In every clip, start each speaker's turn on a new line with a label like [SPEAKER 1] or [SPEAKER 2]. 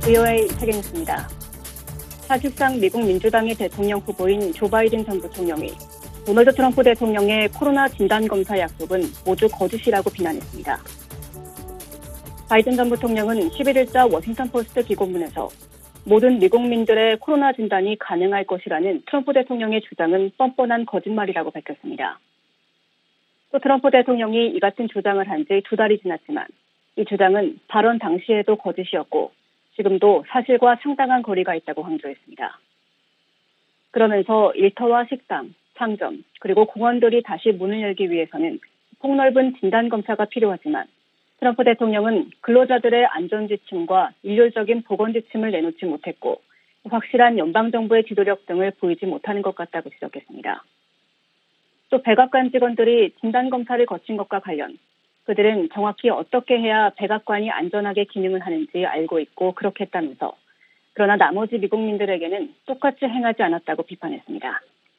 [SPEAKER 1] VOA 세계뉴스입니다. 사실상 미국 민주당의 대통령 후보인 조 바이든 전 부통령이 도널드 트럼프 대통령의 코로나 진단검사 약속은 모두 거짓이라고 비난했습니다. 바이든 전 부통령은 11일자 워싱턴포스트 기고문에서 모든 미국민들의 코로나 진단이 가능할 것이라는 트럼프 대통령의 주장은 뻔뻔한 거짓말이라고 밝혔습니다. 또 트럼프 대통령이 이 같은 주장을 한 지 2달이 지났지만 이 주장은 발언 당시에도 거짓이었고 지금도 사실과 상당한 거리가 있다고 강조했습니다. 그러면서 일터와 식당, 상점, 그리고 공원들이 다시 문을 열기 위해서는 폭넓은 진단검사가 필요하지만 트럼프 대통령은 근로자들의 안전지침과 일률적인 보건지침을 내놓지 못했고 확실한 연방정부의 지도력 등을 보이지 못하는 것 같다고 지적했습니다. 또 백악관 직원들이 진단검사를 거친 것과 관련 그들은 정확히 어떻게 해야 백악관이 안전하게 기능을 하는지 알고 있고 그렇게 했다면서 그러나 나머지 미국민들에게는 똑같이 행하지 않았다고 비판했습니다.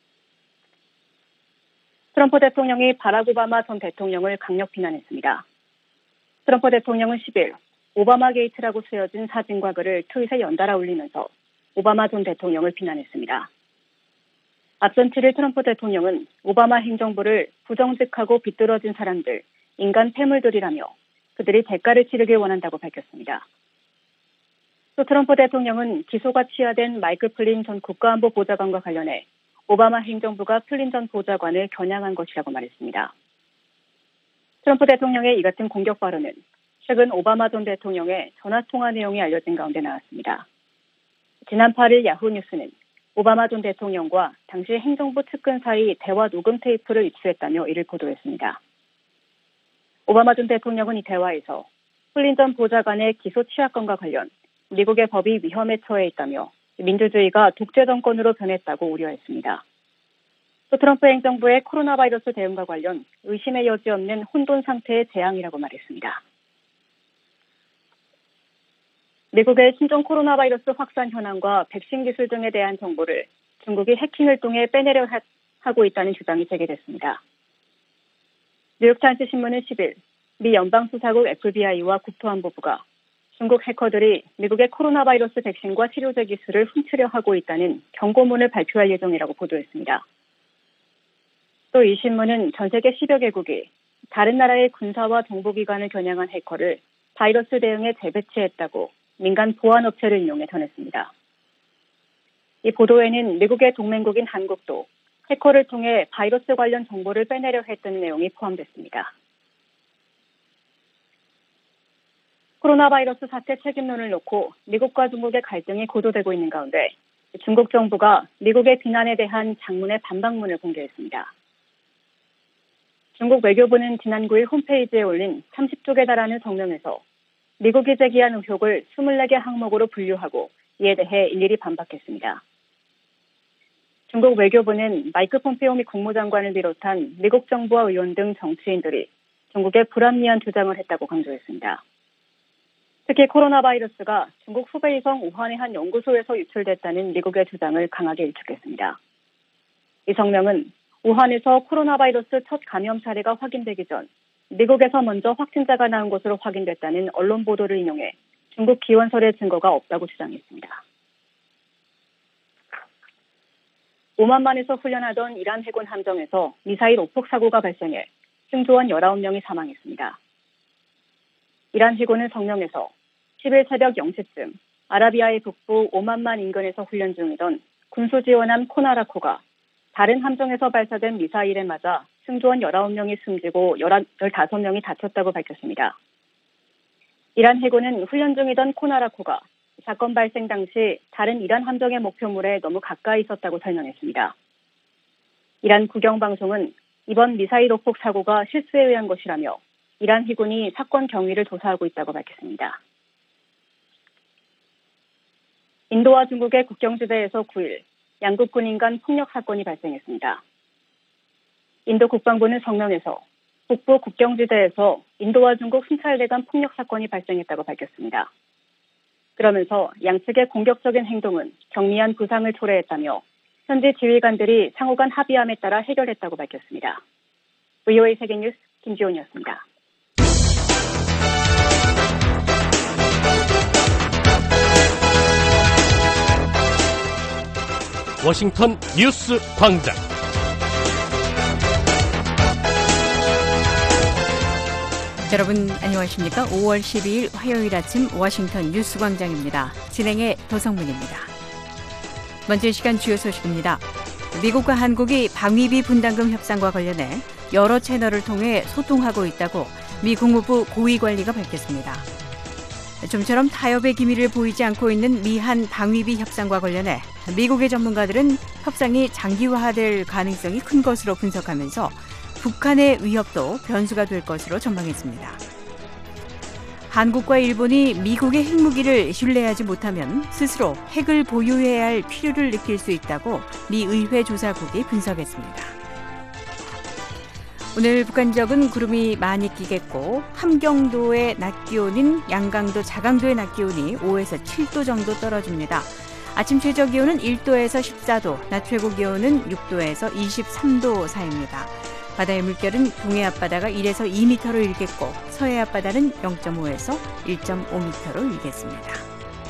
[SPEAKER 1] 트럼프 대통령이 바락 오바마 전 대통령을 강력 비난했습니다. 트럼프 대통령은 10일 오바마 게이트라고 쓰여진 사진과 글을 트윗에 연달아 올리면서 오바마 전 대통령을 비난했습니다. 앞선 7일 트럼프 대통령은 오바마 행정부를 부정직하고 비뚤어진 사람들, 인간 폐물들이라며 그들이 대가를 치르길 원한다고 밝혔습니다. 또 트럼프 대통령은 기소가 취하된 마이클 플린 전 국가안보 보좌관과 관련해 오바마 행정부가 플린 전 보좌관을 겨냥한 것이라고 말했습니다. 트럼프 대통령의 이 같은 공격 발언은 최근 오바마 전 대통령의 전화통화 내용이 알려진 가운데 나왔습니다. 지난 8일 야후 뉴스는 오바마 전 대통령과 당시 행정부 측근 사이 대화 녹음 테이프를 입수했다며 이를 보도했습니다. 오바마 전 대통령은 이 대화에서 플린 전 보좌관의 기소 취하권과 관련 미국의 법이 위험에 처해 있다며 민주주의가 독재 정권으로 변했다고 우려했습니다. 또 트럼프 행정부의 코로나 바이러스 대응과 관련 의심의 여지 없는 혼돈 상태의 재앙이라고 말했습니다. 미국의 신종 코로나 바이러스 확산 현황과 백신 기술 등에 대한 정보를 중국이 해킹을 통해 빼내려 하고 있다는 주장이 제기됐습니다. 뉴욕타임스 신문은 10일 미 연방수사국 FBI와 국토안보부가 중국 해커들이 미국의 코로나 바이러스 백신과 치료제 기술을 훔치려 하고 있다는 경고문을 발표할 예정이라고 보도했습니다. 또 이 신문은 전 세계 10여 개국이 다른 나라의 군사와 정보기관을 겨냥한 해커를 바이러스 대응에 재배치했다고 민간 보안업체를 인용해 전했습니다. 이 보도에는 미국의 동맹국인 한국도 해커를 통해 바이러스 관련 정보를 빼내려 했다는 내용이 포함됐습니다. 코로나 바이러스 사태 책임론을 놓고 미국과 중국의 갈등이 고조되고 있는 가운데 중국 정부가 미국의 비난에 대한 장문의 반박문을 공개했습니다. 중국 외교부는 지난 9일 홈페이지에 올린 30쪽에 달하는 성명에서 미국이 제기한 의혹을 24개 항목으로 분류하고 이에 대해 일일이 반박했습니다. 중국 외교부는 마이크 폼페오 미 국무장관을 비롯한 미국 정부와 의원 등 정치인들이 중국의 불합리한 주장을 했다고 강조했습니다. 특히 코로나 바이러스가 중국 후베이성 우한의 한 연구소에서 유출됐다는 미국의 주장을 강하게 일축했습니다. 이 성명은 우한에서 코로나 바이러스 첫 감염 사례가 확인되기 전 미국에서 먼저 확진자가 나온 것으로 확인됐다는 언론 보도를 인용해 중국 기원설의 증거가 없다고 주장했습니다. 오만만에서 훈련하던 이란 해군 함정에서 미사일 오폭 사고가 발생해 승조원 19명이 사망했습니다. 이란 해군은 성명에서 10일 새벽 0시쯤 아라비아의 북부 오만만 인근에서 훈련 중이던 군수지원함 코나라코가 다른 함정에서 발사된 미사일에 맞아 승조원 19명이 숨지고 15명이 다쳤다고 밝혔습니다. 이란 해군은 훈련 중이던 코나라코가 사건 발생 당시 다른 이란 함정의 목표물에 너무 가까이 있었다고 설명했습니다. 이란 국영방송은 이번 미사일 오폭 사고가 실수에 의한 것이라며 이란 해군이 사건 경위를 조사하고 있다고 밝혔습니다. 인도와 중국의 국경지대에서 9일 양국 군인 간 폭력 사건이 발생했습니다. 인도 국방부는 성명에서 북부 국경지대에서 인도와 중국 순찰대 간 폭력 사건이 발생했다고 밝혔습니다. 그러면서 양측의 공격적인 행동은 경미한 부상을 초래했다며 현지 지휘관들이 상호 간 합의함에 따라 해결했다고 밝혔습니다. VOA 세계뉴스 김지원이었습니다.
[SPEAKER 2] 워싱턴 뉴스 광장.
[SPEAKER 3] 여러분 안녕하십니까? 5월 12일 화요일 아침 워싱턴 뉴스 광장입니다. 진행의 도성문입니다. 먼저 이 시간 주요 소식입니다. 미국과 한국이 방위비 분담금 협상과 관련해 여러 채널을 통해 소통하고 있다고 미 국무부 고위관리가 밝혔습니다. 좀처럼 타협의 기미를 보이지 않고 있는 미한 방위비 협상과 관련해 미국의 전문가들은 협상이 장기화될 가능성이 큰 것으로 분석하면서 북한의 위협도 변수가 될 것으로 전망했습니다. 한국과 일본이 미국의 핵무기를 신뢰하지 못하면 스스로 핵을 보유해야 할 필요를 느낄 수 있다고 미 의회 조사국이 분석했습니다. 오늘 북한 지역은 구름이 많이 끼겠고 함경도의 낮 기온인 양강도 자강도의 낮 기온이 5에서 7도 정도 떨어집니다. 아침 최저 기온은 1도에서 14도, 낮 최고 기온은 6도에서 23도 사이입니다. 바다의 물결은 동해 앞바다가 1에서 2m로 일겠고 서해 앞바다는 0.5에서 1.5m로 일겠습니다.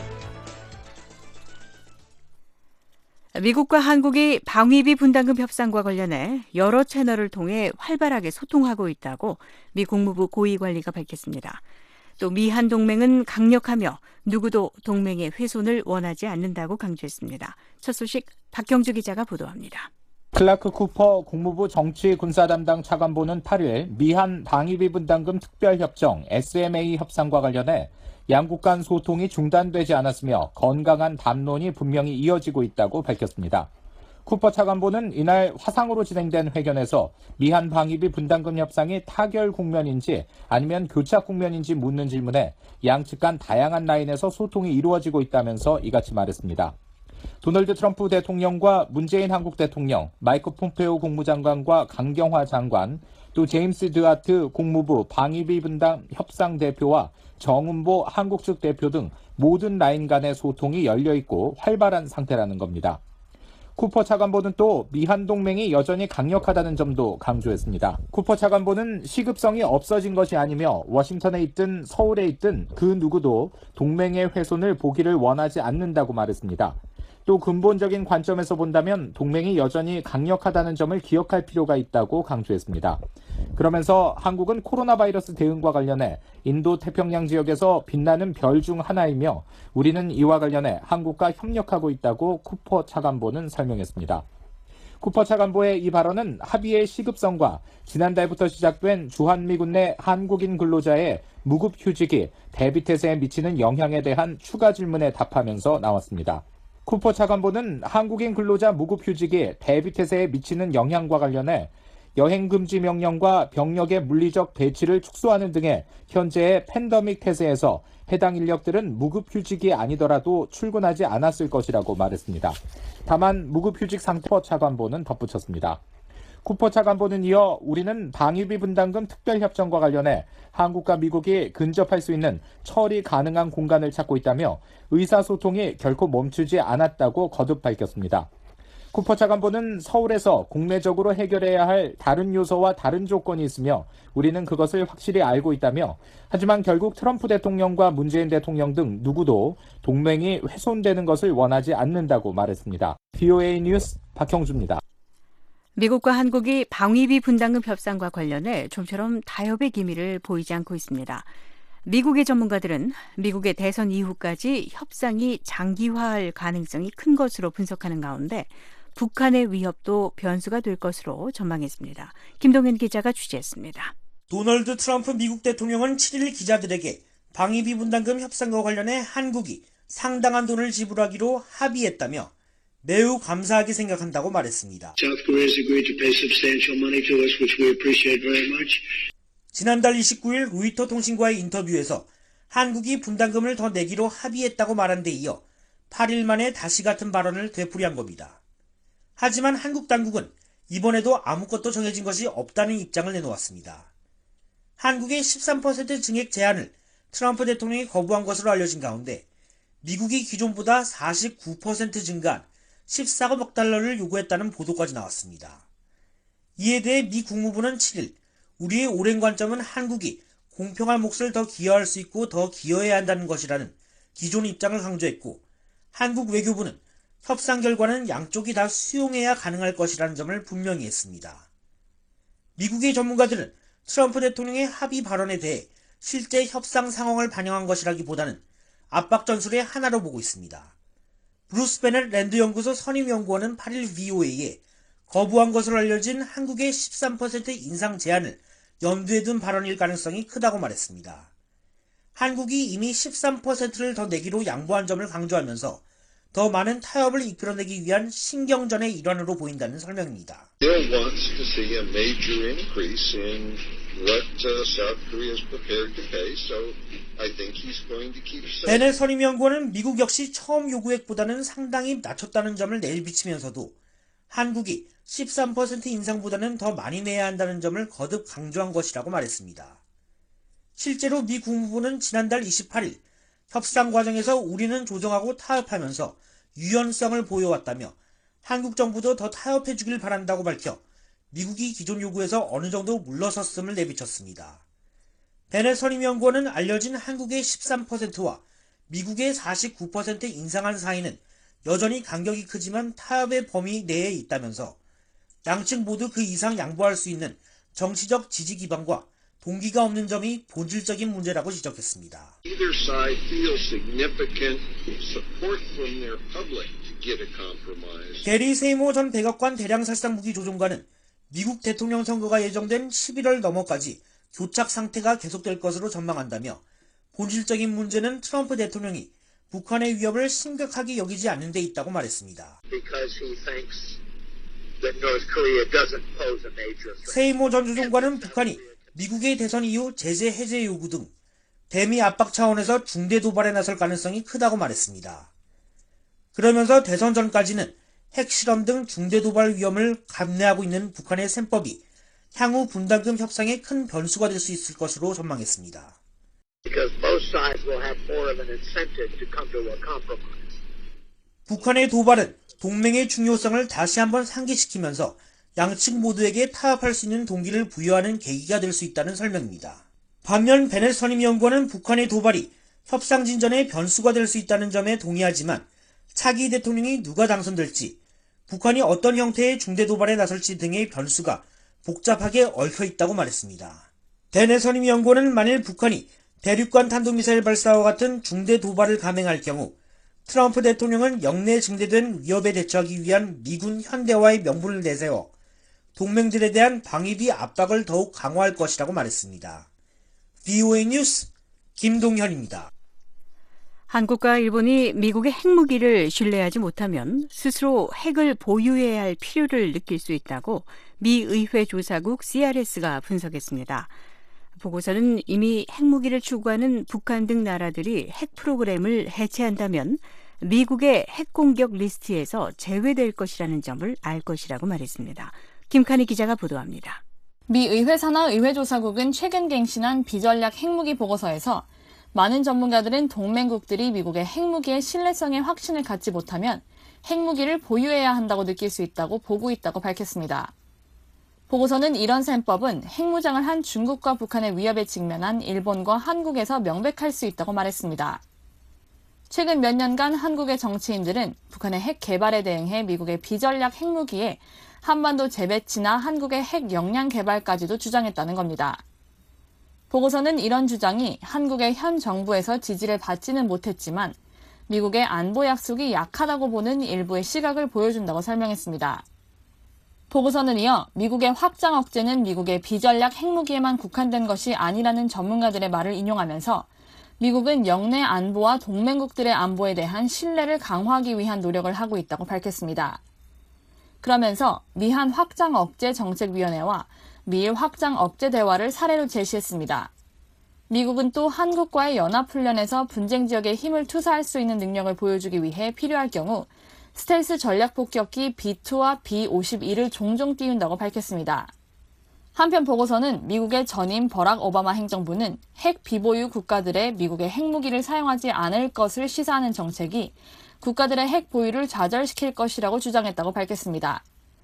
[SPEAKER 3] 미국과 한국이 방위비 분담금 협상과 관련해 여러 채널을 통해 활발하게 소통하고 있다고 미 국무부 고위관리가 밝혔습니다. 또 미한 동맹은 강력하며 누구도 동맹의 훼손을 원하지 않는다고 강조했습니다. 첫 소식 박형주 기자가 보도합니다.
[SPEAKER 4] 클라크 쿠퍼 국무부 정치 군사 담당 차관보는 8일 미한 방위비 분담금 특별협정 SMA 협상과 관련해 양국 간 소통이 중단되지 않았으며 건강한 담론이 분명히 이어지고 있다고 밝혔습니다. 쿠퍼 차관보는 이날 화상으로 진행된 회견에서 미한 방위비 분담금 협상이 타결 국면인지 아니면 교착 국면인지 묻는 질문에 양측 간 다양한 라인에서 소통이 이루어지고 있다면서 이같이 말했습니다. 도널드 트럼프 대통령과 문재인 한국 대통령, 마이크 폼페오 국무장관과 강경화 장관, 또 제임스 드하트 국무부 방위비 분담 협상 대표와 정은보 한국 측 대표 등 모든 라인 간의 소통이 열려있고 활발한 상태라는 겁니다. 쿠퍼 차관보는 또 미한 동맹이 여전히 강력하다는 점도 강조했습니다. 쿠퍼 차관보는 시급성이 없어진 것이 아니며 워싱턴에 있든 서울에 있든 그 누구도 동맹의 훼손을 보기를 원하지 않는다고 말했습니다. 또 근본적인 관점에서 본다면 동맹이 여전히 강력하다는 점을 기억할 필요가 있다고 강조했습니다. 그러면서 한국은 코로나 바이러스 대응과 관련해 인도 태평양 지역에서 빛나는 별 중 하나이며 우리는 이와 관련해 한국과 협력하고 있다고 쿠퍼 차관보는 설명했습니다. 쿠퍼 차관보의 이 발언은 합의의 시급성과 지난달부터 시작된 주한미군 내 한국인 근로자의 무급휴직이 데비텟에 미치는 영향에 대한 추가 질문에 답하면서 나왔습니다. 쿠퍼 차관보는 한국인 근로자 무급휴직이 데비텟에 미치는 영향과 관련해 여행금지 명령과 병력의 물리적 배치를 축소하는 등의 현재의 팬데믹 태세에서 해당 인력들은 무급휴직이 아니더라도 출근하지 않았을 것이라고 말했습니다. 다만 무급휴직 상태 쿠퍼 차관보는 덧붙였습니다. 쿠퍼 차관보는 이어 우리는 방위비 분담금 특별협정과 관련해 한국과 미국이 근접할 수 있는 처리 가능한 공간을 찾고 있다며 의사소통이 결코 멈추지 않았다고 거듭 밝혔습니다. 쿠퍼 차관보는 서울에서 국내적으로 해결해야 할 다른 요소와 다른 조건이 있으며 우리는 그것을 확실히 알고 있다며 하지만 결국 트럼프 대통령과 문재인 대통령 등 누구도 동맹이 훼손되는 것을 원하지 않는다고 말했습니다. VOA 뉴스 박형주입니다.
[SPEAKER 3] 미국과 한국이 방위비 분담금 협상과 관련해 좀처럼 타협의 기미를 보이지 않고 있습니다. 미국의 전문가들은 미국의 대선 이후까지 협상이 장기화할 가능성이 큰 것으로 분석하는 가운데 북한의 위협도 변수가 될 것으로 전망했습니다. 김동현 기자가 취재했습니다.
[SPEAKER 5] 도널드 트럼프 미국 대통령은 7일 기자들에게 방위비 분담금 협상과 관련해 한국이 상당한 돈을 지불하기로 합의했다며 매우 감사하게 생각한다고 말했습니다. 지난달 29일 로이터 통신과의 인터뷰에서 한국이 분담금을 더 내기로 합의했다고 말한 데 이어 8일 만에 다시 같은 발언을 되풀이한 겁니다. 하지만 한국 당국은 이번에도 아무것도 정해진 것이 없다는 입장을 내놓았습니다. 한국의 13% 증액 제한을 트럼프 대통령이 거부한 것으로 알려진 가운데 미국이 기존보다 49% 증가한 14억 달러를 요구했다는 보도까지 나왔습니다. 이에 대해 미 국무부는 7일 우리의 오랜 관점은 한국이 공평한 몫을 더 기여할 수 있고 더 기여해야 한다는 것이라는 기존 입장을 강조했고 한국 외교부는 협상 결과는 양쪽이 다 수용해야 가능할 것이라는 점을 분명히 했습니다. 미국의 전문가들은 트럼프 대통령의 합의 발언에 대해 실제 협상 상황을 반영한 것이라기보다는 압박 전술의 하나로 보고 있습니다. 브루스 베넷 랜드 연구소 선임연구원은 8일 VOA에 거부한 것으로 알려진 한국의 13% 인상 제한을 염두에 둔 발언일 가능성이 크다고 말했습니다. 한국이 이미 13%를 더 내기로 양보한 점을 강조하면서 더 많은 타협을 이끌어내기 위한 신경전의 일환으로 보인다는 설명입니다.
[SPEAKER 6] Bill wants to see a major increase in what South Korea is prepared to pay, so I think he's going to keep saying.
[SPEAKER 5] 베넷 선임연구원은 미국 역시 처음 요구액보다는 상당히 낮췄다는 점을 내비치면서도 한국이 13% 인상보다는 더 많이 내야 한다는 점을 거듭 강조한 것이라고 말했습니다. 실제로 미 국무부는 지난달 28일 협상 과정에서 우리는 조정하고 타협하면서 유연성을 보여왔다며 한국 정부도 더 타협해 주길 바란다고 밝혀 미국이 기존 요구에서 어느 정도 물러섰음을 내비쳤습니다. 베넷 선임연구원은 알려진 한국의 13%와 미국의 49% 인상한 사이는 여전히 간격이 크지만 타협의 범위 내에 있다면서 양측 모두 그 이상 양보할 수 있는 정치적 지지 기반과 동기가 없는 점이 본질적인 문제라고 지적했습니다.
[SPEAKER 6] Either side feels significant support from their public to get a compromise.
[SPEAKER 5] 게리 세이모 전 백악관 대량살상무기 조종관은 미국 대통령 선거가 예정된 11월 넘어까지 교착 상태가 계속될 것으로 전망한다며 본질적인 문제는 트럼프 대통령이 북한의 위협을 심각하게 여기지 않는 데 있다고 말했습니다.
[SPEAKER 6] Because he thinks that North Korea doesn't pose a major threat.
[SPEAKER 5] 세이모 전 조종관은 북한이 미국의 대선 이후 제재 해제 요구 등 대미 압박 차원에서 중대 도발에 나설 가능성이 크다고 말했습니다. 그러면서 대선 전까지는 핵실험 등 중대 도발 위험을 감내하고 있는 북한의 셈법이 향후 분담금 협상에 큰 변수가 될 수 있을 것으로 전망했습니다.
[SPEAKER 6] Because both sides will have more of an incentive to come to a compromise.
[SPEAKER 5] 북한의 도발은 동맹의 중요성을 다시 한번 상기시키면서 양측 모두에게 타협할 수 있는 동기를 부여하는 계기가 될 수 있다는 설명입니다. 반면 베넷 선임연구원은 북한의 도발이 협상 진전의 변수가 될 수 있다는 점에 동의하지만 차기 대통령이 누가 당선될지, 북한이 어떤 형태의 중대 도발에 나설지 등의 변수가 복잡하게 얽혀 있다고 말했습니다. 베넷 선임연구원은 만일 북한이 대륙간 탄도미사일 발사와 같은 중대 도발을 감행할 경우 트럼프 대통령은 영내 증대된 위협에 대처하기 위한 미군 현대화의 명분을 내세워 동맹들에 대한 방위비 압박을 더욱 강화할 것이라고 말했습니다. VOA 뉴스 김동현입니다.
[SPEAKER 3] 한국과 일본이 미국의 핵무기를 신뢰하지 못하면 스스로 핵을 보유해야 할 필요를 느낄 수 있다고 미 의회 조사국 CRS가 분석했습니다. 보고서는 이미 핵무기를 추구하는 북한 등 나라들이 핵 프로그램을 해체한다면 미국의 핵 공격 리스트에서 제외될 것이라는 점을 알 것이라고 말했습니다. 김칸희 기자가 보도합니다.
[SPEAKER 7] 미 의회 산하 의회조사국은 최근 갱신한 비전략 핵무기 보고서에서 많은 전문가들은 동맹국들이 미국의 핵무기의 신뢰성에 확신을 갖지 못하면 핵무기를 보유해야 한다고 느낄 수 있다고 보고 있다고 밝혔습니다. 보고서는 이런 셈법은 핵무장을 한 중국과 북한의 위협에 직면한 일본과 한국에서 명백할 수 있다고 말했습니다. 최근 몇 년간 한국의 정치인들은 북한의 핵 개발에 대응해 미국의 비전략 핵무기에 한반도 재배치나 한국의 핵 역량 개발까지도 주장했다는 겁니다. 보고서는 이런 주장이 한국의 현 정부에서 지지를 받지는 못했지만 미국의 안보 약속이 약하다고 보는 일부의 시각을 보여준다고 설명했습니다. 보고서는 이어 미국의 확장 억제는 미국의 비전략 핵무기에만 국한된 것이 아니라는 전문가들의 말을 인용하면서 미국은 영내 안보와 동맹국들의 안보에 대한 신뢰를 강화하기 위한 노력을 하고 있다고 밝혔습니다. 그러면서 미한 확장 억제 정책위원회와 미일 확장 억제 대화를 사례로 제시했습니다. 미국은 또 한국과의 연합훈련에서 분쟁 지역에 힘을 투사할 수 있는 능력을 보여주기 위해 필요할 경우 스텔스 전략폭격기 B-2와 B-51을 종종 띄운다고 밝혔습니다. 한편 보고서는 미국의 전임 버락 오바마 행정부는 핵 비보유 국가들의 미국의 핵무기를 사용하지 않을 것을 시사하는 정책이 국가들의 핵 보유를 좌절시킬 것이라고 주장했다고 밝혔습니다.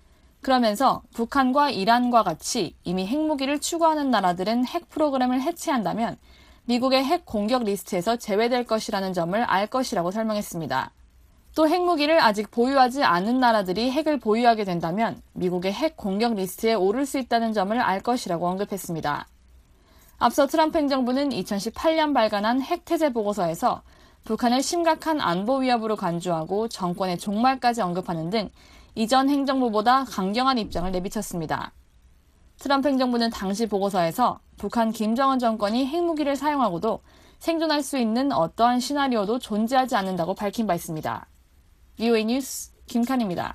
[SPEAKER 7] 그러면서 북한과 이란과 같이 이미 핵무기를 추구하는 나라들은 핵 프로그램을 해체한다면 미국의 핵 공격 리스트에서 제외될 것이라는 점을 알 것이라고 설명했습니다. 또 핵무기를 아직 보유하지 않은 나라들이 핵을 보유하게 된다면 미국의 핵 공격 리스트에 오를 수 있다는 점을 알 것이라고 언급했습니다. 앞서 트럼프 행정부는 2018년 발간한 핵태세 보고서에서 북한을 심각한 안보 위협으로 간주하고 정권의 종말까지 언급하는 등 이전 행정부보다 강경한 입장을 내비쳤습니다. 트럼프 행정부는 당시 보고서에서 북한 김정은 정권이 핵무기를 사용하고도 생존할 수 있는 어떠한 시나리오도 존재하지 않는다고 밝힌 바 있습니다. VOA 뉴스 김칸입니다.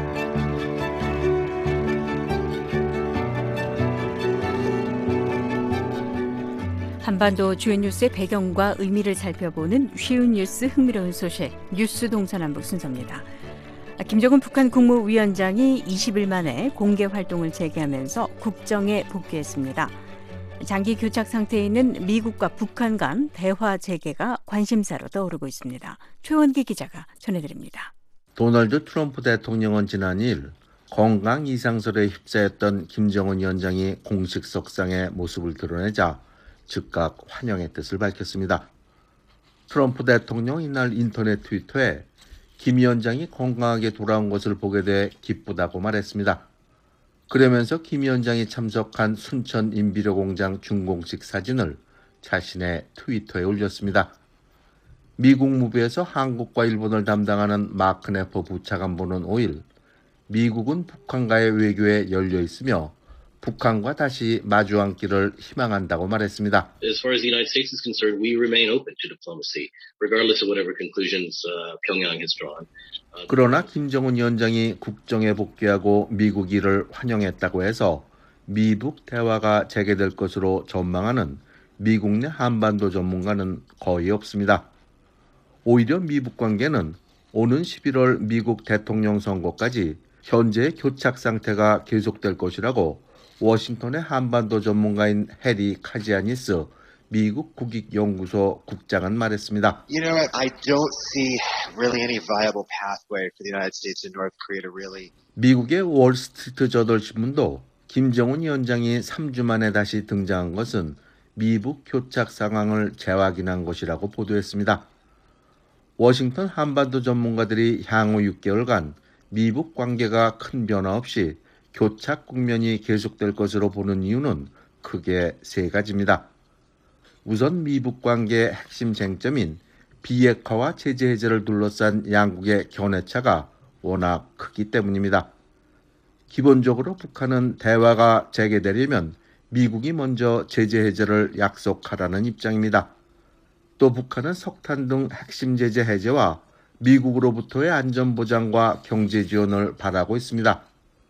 [SPEAKER 3] 한반도 주요 뉴스의 배경과 의미를 살펴보는 쉬운 뉴스 흥미로운 소식 뉴스 동서남북 순서입니다. 김정은 북한 국무위원장이 20일 만에 공개 활동을 재개하면서 국정에 복귀했습니다. 장기 교착 상태에 있는 미국과 북한 간 대화 재개가 관심사로 떠오르고 있습니다. 최원기 기자가 전해드립니다.
[SPEAKER 8] 도널드 트럼프 대통령은 지난 2일 건강 이상설에 휩싸였던 김정은 위원장이 공식 석상의 모습을 드러내자 즉각 환영의 뜻을 밝혔습니다. 트럼프 대통령은 이날 인터넷 트위터에 김 위원장이 건강하게 돌아온 것을 보게 돼 기쁘다고 말했습니다. 그러면서 김 위원장이 참석한 순천 인비료 공장 준공식 사진을 자신의 트위터에 올렸습니다. 미국 무부에서 한국과 일본을 담당하는 마크 네퍼 부차관보는 5일 미국은 북한과의 외교에 열려 있으며 북한과 다시 마주 앉기를 희망한다고 말했습니다.
[SPEAKER 9] As far as the United States is concerned, we remain open to diplomacy, regardless of whatever conclusions Pyongyang has drawn.
[SPEAKER 8] 그러나 김정은 위원장이 국정에 복귀하고 미국 이를 환영했다고 해서 미북 대화가 재개될 것으로 전망하는 미국 내 한반도 전문가는 거의 없습니다. 오히려 미북 관계는 오는 11월 미국 대통령 선거까지 현재의 교착 상태가 계속될 것이라고 워싱턴의 한반도 전문가인 해리 카지아니스 미국 국익연구소 국장은 말했습니다.
[SPEAKER 10] You know, I don't see really any viable pathway for the United States and North Korea to really.
[SPEAKER 8] 미국의 월스트리트 저널 신문도 김정은 위원장이 3주 만에 다시 등장한 것은 미북 교착 상황을 재확인한 것이라고 보도했습니다. 워싱턴 한반도 전문가들이 향후 6개월간 미북 관계가 큰 변화 없이 교착 국면이 계속될 것으로 보는 이유는 크게 세 가지입니다. 우선 미북 관계의 핵심 쟁점인 비핵화와 제재 해제를 둘러싼 양국의 견해차가 워낙 크기 때문입니다. 기본적으로 북한은 대화가 재개되려면 미국이 먼저 제재 해제를 약속하라는 입장입니다. 또 북한은 석탄 등 핵심 제재 해제와 미국으로부터의 안전보장과 경제 지원을 바라고 있습니다.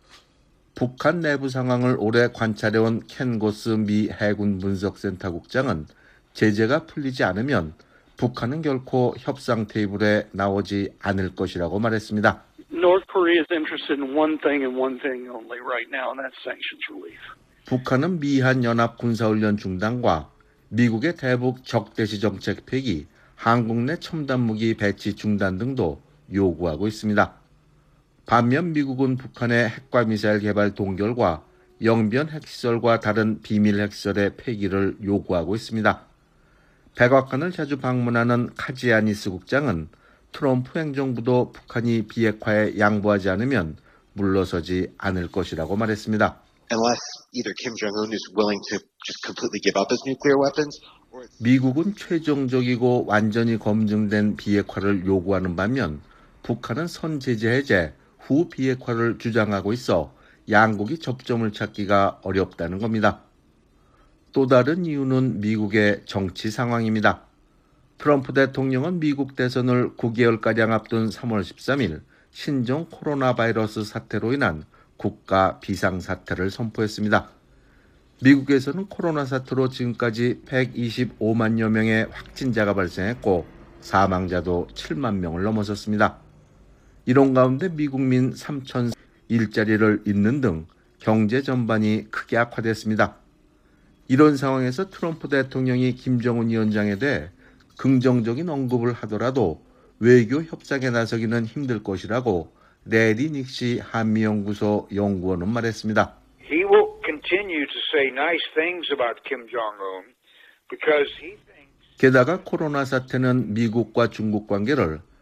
[SPEAKER 8] 북한 내부 상황을 오래 관찰해온 켄 고스 미 해군 분석센터 국장은 제재가 풀리지 않으면 북한은 결코 협상 테이블에 나오지 않을 것이라고 말했습니다.
[SPEAKER 11] North Korea is interested in one thing and one thing only right now, and that's sanctions relief.
[SPEAKER 8] 북한은 미한 연합 군사훈련 중단과 미국의 대북 적대시 정책 폐기, 한국 내 첨단 무기 배치 중단 등도 요구하고 있습니다. 반면 미국은 북한의 핵과 미사일 개발 동결과 영변 핵시설과 다른 비밀 핵시설의 폐기를 요구하고 있습니다. 백악관을 자주 방문하는 카지아니스 국장은 트럼프 행정부도 북한이 비핵화에 양보하지 않으면 물러서지 않을 것이라고 말했습니다.
[SPEAKER 10] Unless either Kim Jong-un is willing to just completely give up his nuclear weapons.
[SPEAKER 8] 미국은 최종적이고 완전히 검증된 비핵화를 요구하는 반면 북한은 선제재 해제, 후 비핵화를 주장하고 있어 양국이 접점을 찾기가 어렵다는 겁니다. 또 다른 이유는 미국의 정치 상황입니다. 트럼프 대통령은 미국 대선을 9개월가량 앞둔 3월 13일 신종 코로나 바이러스 사태로 인한 국가 비상사태를 선포했습니다. 미국에서는 코로나 사태로 지금까지 125만여 명의 확진자가 발생했고 사망자도 7만 명을 넘어섰습니다. 이런 가운데 미국민 3천 일자리를 잃는 등 경제 전반이 크게 악화됐습니다. 이런 상황에서 트럼프 대통령이 김정은 위원장에 대해 긍정적인 언급을 하더라도 외교 협상에 나서기는 힘들 것이라고 레리 닉시 한미연구소 연구원은 말했습니다.
[SPEAKER 12] He will continue to say nice things about Kim Jong-un because he thinks.
[SPEAKER 8] 게다가 코로나 사태는 미국과 중국 관계를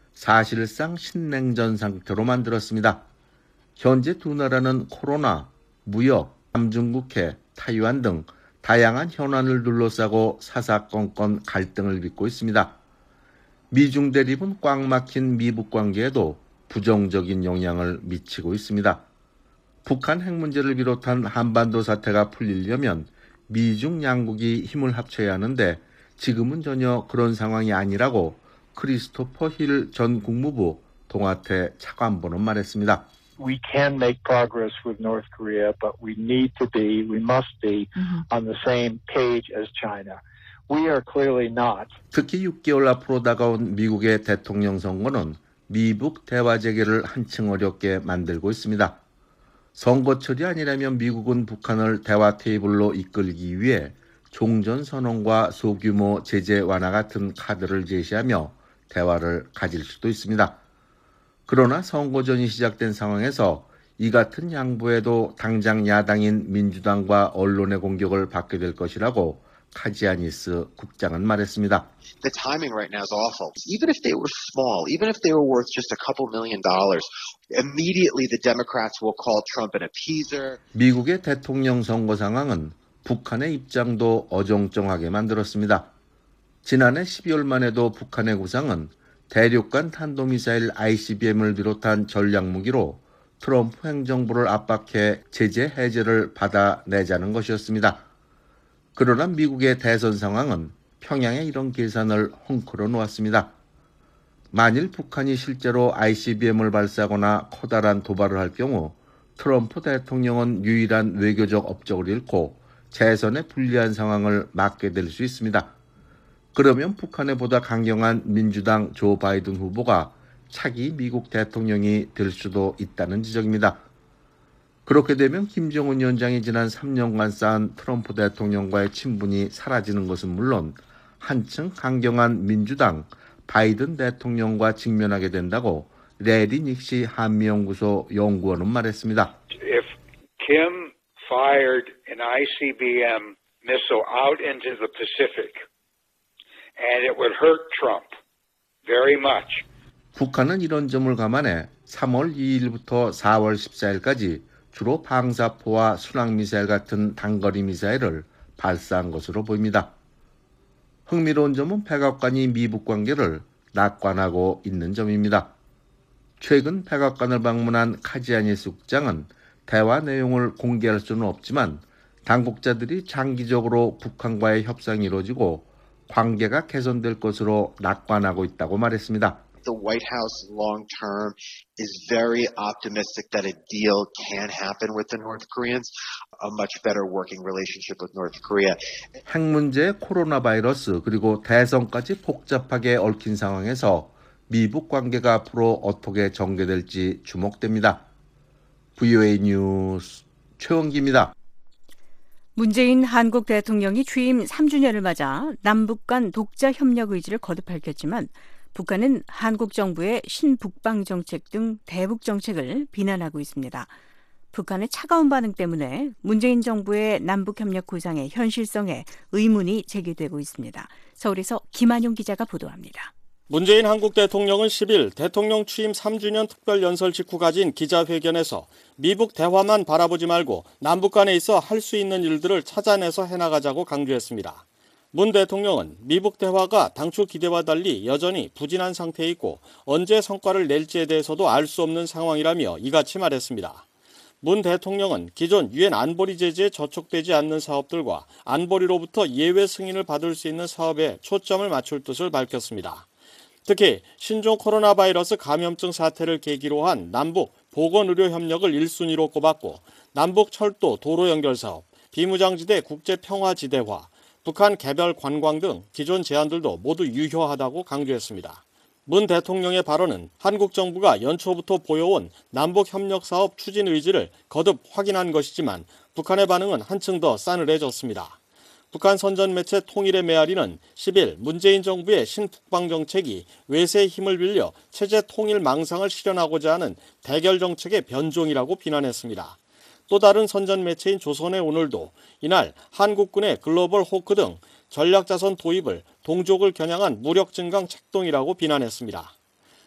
[SPEAKER 8] 사실상 신냉전 상태로 만들었습니다. 현재 두 나라는 코로나, 무역, 남중국해, 타이완 등 다양한 현안을 둘러싸고 사사건건 갈등을 빚고 있습니다. 미중 대립은 꽉 막힌 미북 관계에도 부정적인 영향을 미치고 있습니다. 북한 핵 문제를 비롯한 한반도 사태가 풀리려면 미중 양국이 힘을 합쳐야 하는데 지금은 전혀 그런 상황이 아니라고 크리스토퍼 힐 전 국무부 동아태 차관보는 말했습니다.
[SPEAKER 13] We can make progress with North Korea, but we must be on the same page as China. We are clearly not.
[SPEAKER 8] 특히 6개월 앞으로 다가온 미국의 대통령 선거는 미북 대화 재개를 한층 어렵게 만들고 있습니다. 선거철이 아니라면 미국은 북한을 대화 테이블로 이끌기 위해 종전선언과 소규모 제재 완화 같은 카드를 제시하며 대화를 가질 수도 있습니다. 그러나 선거전이 시작된 상황에서 이 같은 양보에도 당장 야당인 민주당과 언론의 공격을 받게 될 것이라고 카지아니스 국장은 말했습니다.
[SPEAKER 10] The timing right now is awful. Even if they were small, even if they were worth just a couple $1 million, immediately the Democrats will call Trump an appeaser.
[SPEAKER 8] 미국의 대통령 선거 상황은 북한의 입장도 어정쩡하게 만들었습니다. 지난해 12월만 해도 북한의 구상은 대륙간 탄도미사일 ICBM을 비롯한 전략무기로 트럼프 행정부를 압박해 제재 해제를 받아내자는 것이었습니다. 그러나 미국의 대선 상황은 평양의 이런 계산을 헝클어 놓았습니다. 만일 북한이 실제로 ICBM을 발사하거나 커다란 도발을 할 경우 트럼프 대통령은 유일한 외교적 업적을 잃고 재선에 불리한 상황을 맞게 될 수 있습니다. 그러면 북한에 보다 강경한 민주당 조 바이든 후보가 차기 미국 대통령이 될 수도 있다는 지적입니다. 그렇게 되면 김정은 위원장이 지난 3년간 쌓은 트럼프 대통령과의 친분이 사라지는 것은 물론 한층 강경한 민주당 바이든 대통령과 직면하게 된다고 레리 닉시 한미연구소 연구원은 말했습니다.
[SPEAKER 12] If Kim fired an ICBM missile out into the Pacific, and it would hurt Trump very much.
[SPEAKER 8] 북한은 이런 점을 감안해 3월 2일부터 4월 14일까지 주로 방사포와 순항미사일 같은 단거리 미사일을 발사한 것으로 보입니다. 흥미로운 점은 백악관이 미북 관계를 낙관하고 있는 점입니다. 최근 백악관을 방문한 카지아니스 국장은 대화 내용을 공개할 수는 없지만 당국자들이 장기적으로 북한과의 협상이 이루어지고 관계가 개선될 것으로 낙관하고 있다고 말했습니다.
[SPEAKER 10] The White House long term is very optimistic that a deal can happen with the North Koreans, a much better working relationship with North Korea.
[SPEAKER 8] 핵 문제, 코로나 바이러스, 그리고 대선까지 복잡하게 얽힌 상황에서 미북 관계가 앞으로 어떻게 전개될지 주목됩니다. VOA 뉴스 최원기입니다.
[SPEAKER 3] 문재인 한국 대통령이 취임 3주년을 맞아 남북 간 독자 협력 의지를 거듭 밝혔지만 북한은 한국 정부의 신북방 정책 등 대북 정책을 비난하고 있습니다. 북한의 차가운 반응 때문에 문재인 정부의 남북 협력 구상의 현실성에 의문이 제기되고 있습니다. 서울에서 김한용 기자가 보도합니다.
[SPEAKER 2] 문재인 한국 대통령은 10일 대통령 취임 3주년 특별 연설 직후 가진 기자회견에서 미북 대화만 바라보지 말고 남북 간에 있어 할 수 있는 일들을 찾아내서 해나가자고 강조했습니다. 문 대통령은 미북 대화가 당초 기대와 달리 여전히 부진한 상태에 있고 언제 성과를 낼지에 대해서도 알 수 없는 상황이라며 이같이 말했습니다. 문 대통령은 기존 유엔 안보리 제재에 저촉되지 않는 사업들과 안보리로부터 예외 승인을 받을 수 있는 사업에 초점을 맞출 뜻을 밝혔습니다. 특히 신종 코로나 바이러스 감염증 사태를 계기로 한 남북 보건의료 협력을 1순위로 꼽았고 남북 철도 도로 연결 사업, 비무장지대 국제평화지대화, 북한 개별 관광 등 기존 제안들도 모두 유효하다고 강조했습니다. 문 대통령의 발언은 한국 정부가 연초부터 보여온 남북 협력 사업 추진 의지를 거듭 확인한 것이지만 북한의 반응은 한층 더 싸늘해졌습니다. 북한 선전 매체 통일의 메아리는 10일 문재인 정부의 신북방 정책이 외세의 힘을 빌려 체제 통일 망상을 실현하고자 하는 대결 정책의 변종이라고 비난했습니다. 또 다른 선전 매체인 조선의 오늘도 이날 한국군의 글로벌 호크 등 전략자선 도입을 동족을 겨냥한 무력 증강 책동이라고 비난했습니다.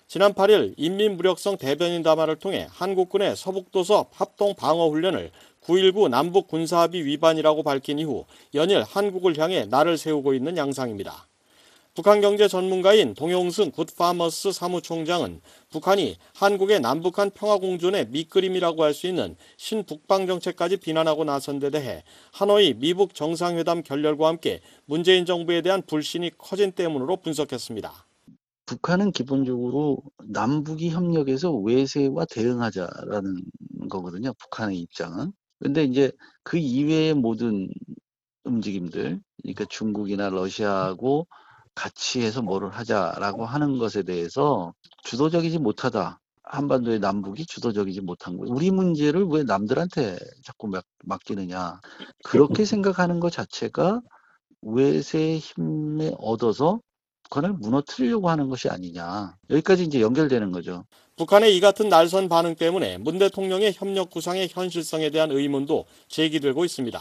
[SPEAKER 2] 지난 8일 인민무력성 대변인 담화를 통해 한국군의 서북도서 합동 방어 훈련을 9.19 남북 군사합의 위반이라고 밝힌 이후 연일 한국을 향해 날을 세우고 있는 양상입니다. 북한 경제 전문가인 동용승 굿파머스 사무총장은 북한이 한국의 남북한 평화공존의 밑그림이라고 할 수 있는 신북방 정책까지 비난하고 나선 데 대해 하노이 미북 정상회담 결렬과 함께 문재인 정부에 대한 불신이 커진 때문으로 분석했습니다.
[SPEAKER 14] 북한은 기본적으로 남북이 협력해서 외세와 대응하자라는 거거든요. 북한의 입장은. 근데 이제 그 이외의 모든 움직임들, 그러니까 중국이나 러시아하고 같이 해서 뭐를 하자라고 하는 것에 대해서 주도적이지 못하다. 한반도의 남북이 주도적이지 못한 거. 우리 문제를 왜 남들한테 자꾸 맡기느냐. 그렇게 생각하는 것 자체가 외세의 힘에 얻어서 북한을 무너뜨리려고 하는 것이 아니냐. 여기까지 이제 연결되는 거죠.
[SPEAKER 2] 북한의 이 같은 날선 반응 때문에 문 대통령의 협력 구상의 현실성에 대한 의문도 제기되고 있습니다.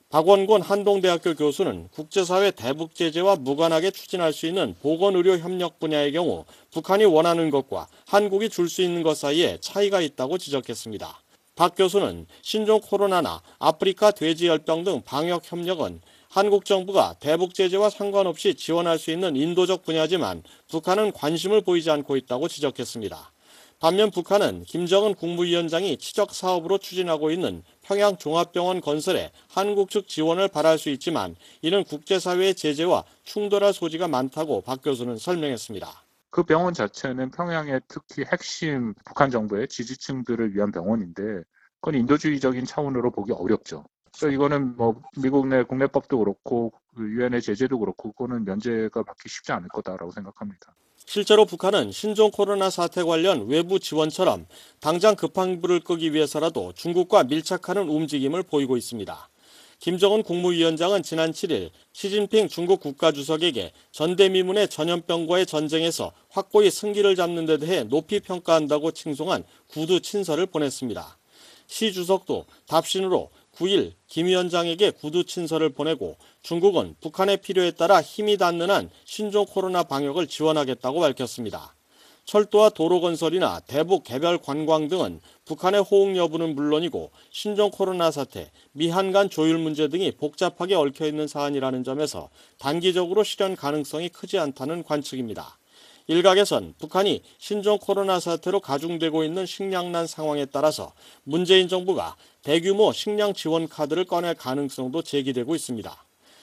[SPEAKER 2] 박원곤 한동대학교 교수는 국제사회 대북 제재와 무관하게 추진할 수 있는 보건의료 협력 분야의 경우 북한이 원하는 것과 한국이 줄 수 있는 것 사이에 차이가 있다고 지적했습니다. 박 교수는 신종 코로나나 아프리카 돼지열병 등 방역 협력은 한국 정부가 대북 제재와 상관없이 지원할 수 있는 인도적 분야지만 북한은 관심을 보이지 않고 있다고 지적했습니다. 반면 북한은 김정은 국무위원장이 치적 사업으로 추진하고 있는 평양 종합병원 건설에 한국 측 지원을 바랄 수 있지만 이는 국제사회의 제재와 충돌할 소지가 많다고 박 교수는 설명했습니다.
[SPEAKER 15] 그 병원 자체는 평양의 특히 핵심 북한 정부의 지지층들을 위한 병원인데 그건 인도주의적인 차원으로 보기 어렵죠. 그래서 이거는 뭐 미국 내 국내법도 그렇고 유엔의 제재도 그렇고 그거는 면제가 받기 쉽지 않을 거다라고 생각합니다.
[SPEAKER 2] 실제로 북한은 신종 코로나 사태 관련 외부 지원처럼 당장 급한 불을 끄기 위해서라도 중국과 밀착하는 움직임을 보이고 있습니다. 김정은 국무위원장은 지난 7일 시진핑 중국 국가주석에게 전대미문의 전염병과의 전쟁에서 확고히 승기를 잡는 데 대해 높이 평가한다고 칭송한 구두 친서를 보냈습니다. 시 주석도 답신으로 9일 김 위원장에게 구두 친서를 보내고 중국은 북한의 필요에 따라 힘이 닿는 한 신종 코로나 방역을 지원하겠다고 밝혔습니다. 철도와 도로 건설이나 대북 개별 관광 등은 북한의 호응 여부는 물론이고 신종 코로나 사태, 미한 간 조율 문제 등이 복잡하게 얽혀있는 사안이라는 점에서 단기적으로 실현 가능성이 크지 않다는 관측입니다. 일각에선 북한이 신종 코로나 사태로 가중되고 있는 식량난 상황에 따라서 문재인 정부가 대규모 식량 지원 카드를 꺼낼 가능성도 제기되고 있습니다.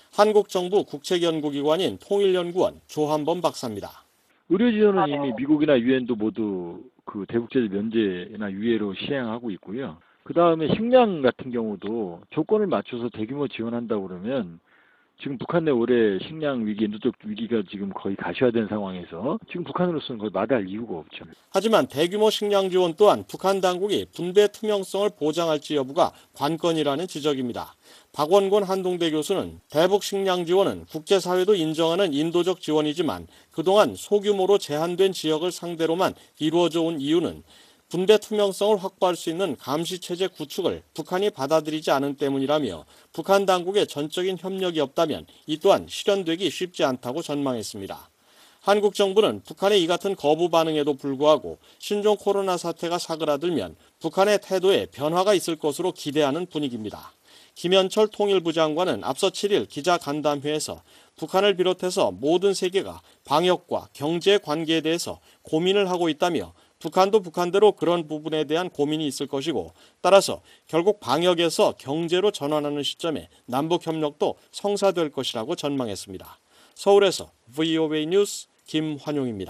[SPEAKER 2] 한국 정부 국책연구기관인 통일연구원 조한범 박사입니다.
[SPEAKER 16] 의료 지원은 이미 미국이나 유엔도 모두 그 대북제재 면제나 유예로 시행하고 있고요. 그 다음에 식량 같은 경우도 조건을 맞춰서 대규모 지원한다고 그러면 지금 북한 내 올해 식량 위기, 인도적 위기가 지금 거의 가셔화된 상황에서 지금 북한으로서는 거의 마다할 이유가 없죠.
[SPEAKER 2] 하지만 대규모 식량 지원 또한 북한 당국이 분배 투명성을 보장할지 여부가 관건이라는 지적입니다. 박원곤 한동대 교수는 대북 식량 지원은 국제사회도 인정하는 인도적 지원이지만 그동안 소규모로 제한된 지역을 상대로만 이루어져 온 이유는 분배 투명성을 확보할 수 있는 감시체제 구축을 북한이 받아들이지 않은 때문이라며 북한 당국의 전적인 협력이 없다면 이 또한 실현되기 쉽지 않다고 전망했습니다. 한국 정부는 북한의 이 같은 거부 반응에도 불구하고 신종 코로나 사태가 사그라들면 북한의 태도에 변화가 있을 것으로 기대하는 분위기입니다. 김현철 통일부 장관은 앞서 7일 기자간담회에서 북한을 비롯해서 모든 세계가 방역과 경제 관계에 대해서 고민을 하고 있다며 북한도 북한대로 그런 부분에 대한 고민이 있을 것이고 따라서 결국 방역에서 경제로 전환하는 시점에 남북협력도 성사될 것이라고 전망했습니다. 서울에서 VOA 뉴스 김환용입니다.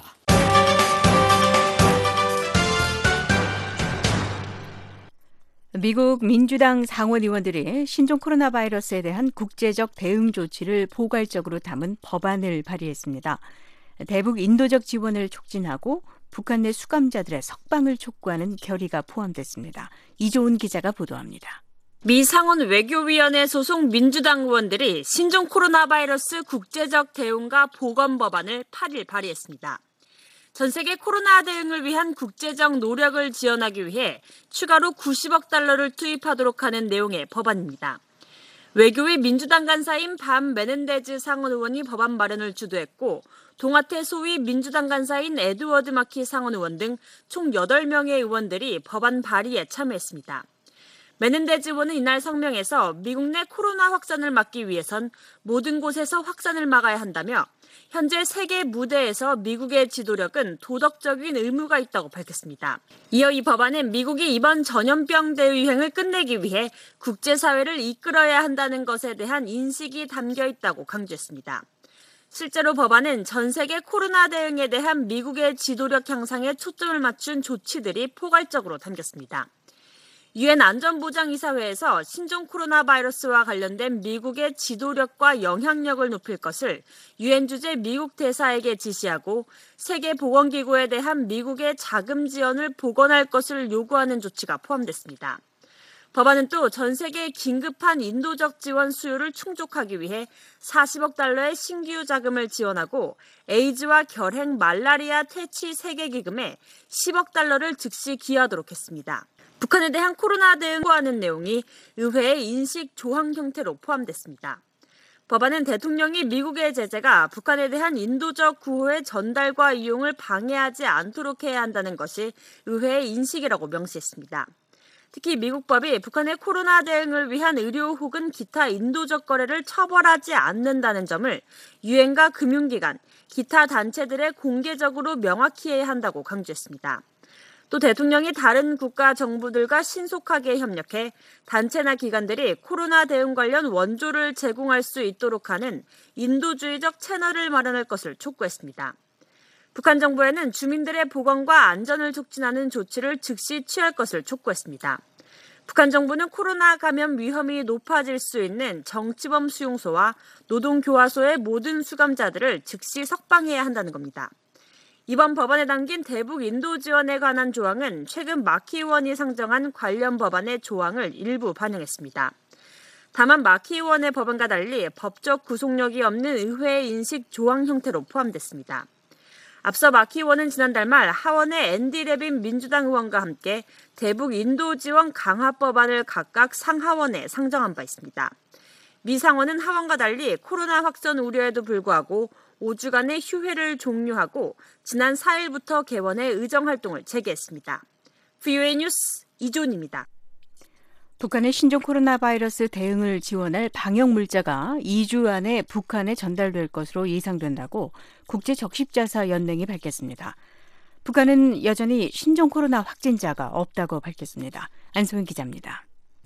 [SPEAKER 3] 미국 민주당 상원 의원들이 신종 코로나 바이러스에 대한 국제적 대응 조치를 포괄적으로 담은 법안을 발의했습니다. 대북 인도적 지원을 촉진하고 북한 내 수감자들의 석방을 촉구하는 결의가 포함됐습니다. 이조은 기자가 보도합니다.
[SPEAKER 17] 미 상원 외교위원회 소속 민주당 의원들이 신종 코로나 바이러스 국제적 대응과 보건 법안을 8일 발의했습니다. 전 세계 코로나 대응을 위한 국제적 노력을 지원하기 위해 추가로 90억 달러를 투입하도록 하는 내용의 법안입니다. 외교위 민주당 간사인 밤 메넨데즈 상원 의원이 법안 마련을 주도했고 동아태 소위 민주당 간사인 에드워드 마키 상원 의원 등 총 8명의 의원들이 법안 발의에 참여했습니다. 메넨데즈 의원은 이날 성명에서 미국 내 코로나 확산을 막기 위해선 모든 곳에서 확산을 막아야 한다며 현재 세계 무대에서 미국의 지도력은 도덕적인 의무가 있다고 밝혔습니다. 이어 이 법안은 미국이 이번 전염병 대유행을 끝내기 위해 국제사회를 이끌어야 한다는 것에 대한 인식이 담겨 있다고 강조했습니다. 실제로 법안은 전 세계 코로나 대응에 대한 미국의 지도력 향상에 초점을 맞춘 조치들이 포괄적으로 담겼습니다. 유엔 안전보장이사회에서 신종 코로나 바이러스와 관련된 미국의 지도력과 영향력을 높일 것을 유엔 주재 미국 대사에게 지시하고 세계보건기구에 대한 미국의 자금 지원을 복원할 것을 요구하는 조치가 포함됐습니다. 법안은 또 전 세계의 긴급한 인도적 지원 수요를 충족하기 위해 40억 달러의 신규 자금을 지원하고 에이즈와 결핵, 말라리아 퇴치 세계기금에 10억 달러를 즉시 기여하도록 했습니다. 북한에 대한 코로나 대응하는 내용이 의회의 인식 조항 형태로 포함됐습니다. 법안은 대통령이 미국의 제재가 북한에 대한 인도적 구호의 전달과 이용을 방해하지 않도록 해야 한다는 것이 의회의 인식이라고 명시했습니다. 특히 미국 법이 북한의 코로나 대응을 위한 의료 혹은 기타 인도적 거래를 처벌하지 않는다는 점을 유엔과 금융기관, 기타 단체들에 공개적으로 명확히 해야 한다고 강조했습니다. 또 대통령이 다른 국가 정부들과 신속하게 협력해 단체나 기관들이 코로나 대응 관련 원조를 제공할 수 있도록 하는 인도주의적 채널을 마련할 것을 촉구했습니다. 북한 정부에는 주민들의 보건과 안전을 촉진하는 조치를 즉시 취할 것을 촉구했습니다. 북한 정부는 코로나 감염 위험이 높아질 수 있는 정치범 수용소와 노동교화소의 모든 수감자들을 즉시 석방해야 한다는 겁니다. 이번 법안에 담긴 대북 인도 지원에 관한 조항은 최근 마키 의원이 상정한 관련 법안의 조항을 일부 반영했습니다. 다만 마키 의원의 법안과 달리 법적 구속력이 없는 의회의 인식 조항 형태로 포함됐습니다. 앞서 마키 의원은 지난달 말 하원의 앤디 레빈 민주당 의원과 함께 대북 인도 지원 강화 법안을 각각 상하원에 상정한 바 있습니다. 미 상원은 하원과 달리 코로나 확산 우려에도 불구하고 5주간의 휴회를 종료하고 지난 4일부터 개원해 의정활동을 재개했습니다. VOA 뉴스 이존입니다.
[SPEAKER 3] 북한의 신종 코로나 바이러스 대응을 지원할 방역 물자가 2주 안에 북한에 전달될 것으로 예상된다고 국제적십자사 연맹이 밝혔습니다. 북한은 여전히 신종 코로나 확진자가 없다고 밝혔습니다. 안소연 기자입니다.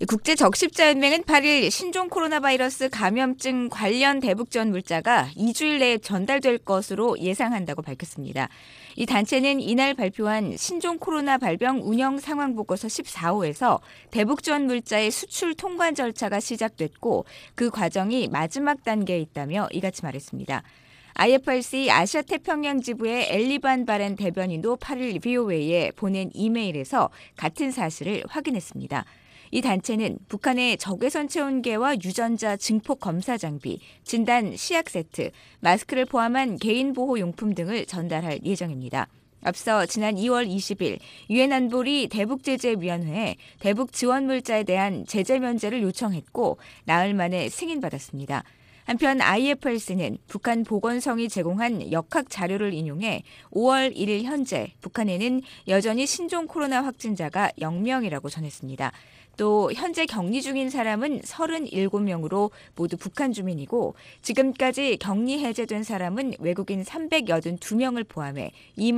[SPEAKER 18] 국제적십자연맹은 8일 신종 코로나 바이러스 감염증 관련 대북지원 물자가 2주일 내에 전달될 것으로 예상한다고 밝혔습니다. 이 단체는 이날 발표한 신종 코로나 발병 운영 상황 보고서 14호에서 대북지원 물자의 수출 통관 절차가 시작됐고 그 과정이 마지막 단계에 있다며 이같이 말했습니다. IFRC 아시아태평양 지부의 엘리반 바렌 대변인도 8일 VOA에 보낸 이메일에서 같은 사실을 확인했습니다. 이 단체는 북한에 적외선 체온계와 유전자 증폭 검사 장비, 진단 시약 세트, 마스크를 포함한 개인 보호 용품 등을 전달할 예정입니다. 앞서 지난 2월 20일 유엔 안보리 대북제재위원회에 대북 지원 물자에 대한 제재 면제를 요청했고 나흘 만에 승인받았습니다. 한편 IFRC는 북한 보건성이 제공한 역학 자료를 인용해 5월 1일 현재 북한에는 여전히 신종 코로나 확진자가 0명이라고 전했습니다. 또 현재 격리 중인 사람은 37명으로 모두 북한 주민이고 지금까지 격리 해제된 사람은 외국인 382명을 포함해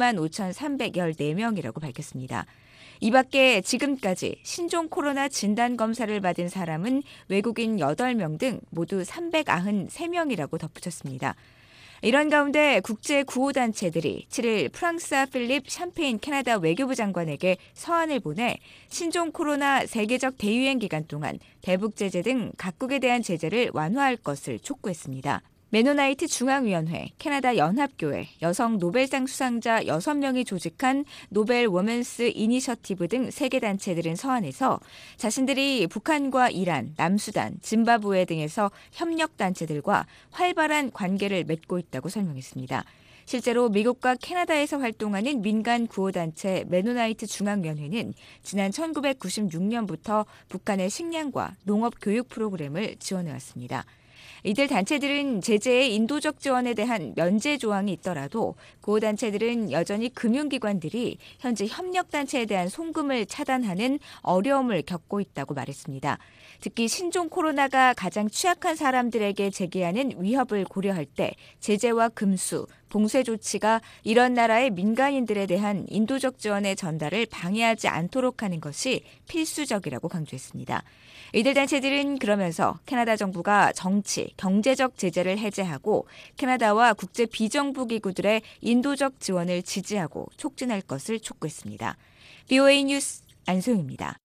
[SPEAKER 18] 25,314명이라고 밝혔습니다. 이 밖에 지금까지 신종 코로나 진단 검사를 받은 사람은 외국인 8명 등 모두 393명이라고 덧붙였습니다. 이런 가운데 국제 구호단체들이 7일 프랑스와 필립 샴페인 캐나다 외교부 장관에게 서한을 보내 신종 코로나 세계적 대유행 기간 동안 대북 제재 등 각국에 대한 제재를 완화할 것을 촉구했습니다. 메노나이트 중앙위원회, 캐나다 연합교회, 여성 노벨상 수상자 6명이 조직한 노벨 워먼스 이니셔티브 등 3개 단체들은 서한에서 자신들이 북한과 이란, 남수단, 짐바브웨 등에서 협력단체들과 활발한 관계를 맺고 있다고 설명했습니다. 실제로 미국과 캐나다에서 활동하는 민간 구호단체 메노나이트 중앙연회는 지난 1996년부터 북한의 식량과 농업 교육 프로그램을 지원해왔습니다. 이들 단체들은 제재의 인도적 지원에 대한 면제 조항이 있더라도 구호단체들은 여전히 금융기관들이 현재 협력단체에 대한 송금을 차단하는 어려움을 겪고 있다고 말했습니다. 특히 신종 코로나가 가장 취약한 사람들에게 제기하는 위협을 고려할 때 제재와 금수, 봉쇄 조치가 이런 나라의 민간인들에 대한 인도적 지원의 전달을 방해하지 않도록 하는 것이 필수적이라고 강조했습니다. 이들 단체들은 그러면서 캐나다 정부가 정치, 경제적 제재를 해제하고 캐나다와 국제 비정부 기구들의 인도적 지원을 지지하고 촉진할 것을 촉구했습니다. VOA 뉴스 안소영입니다.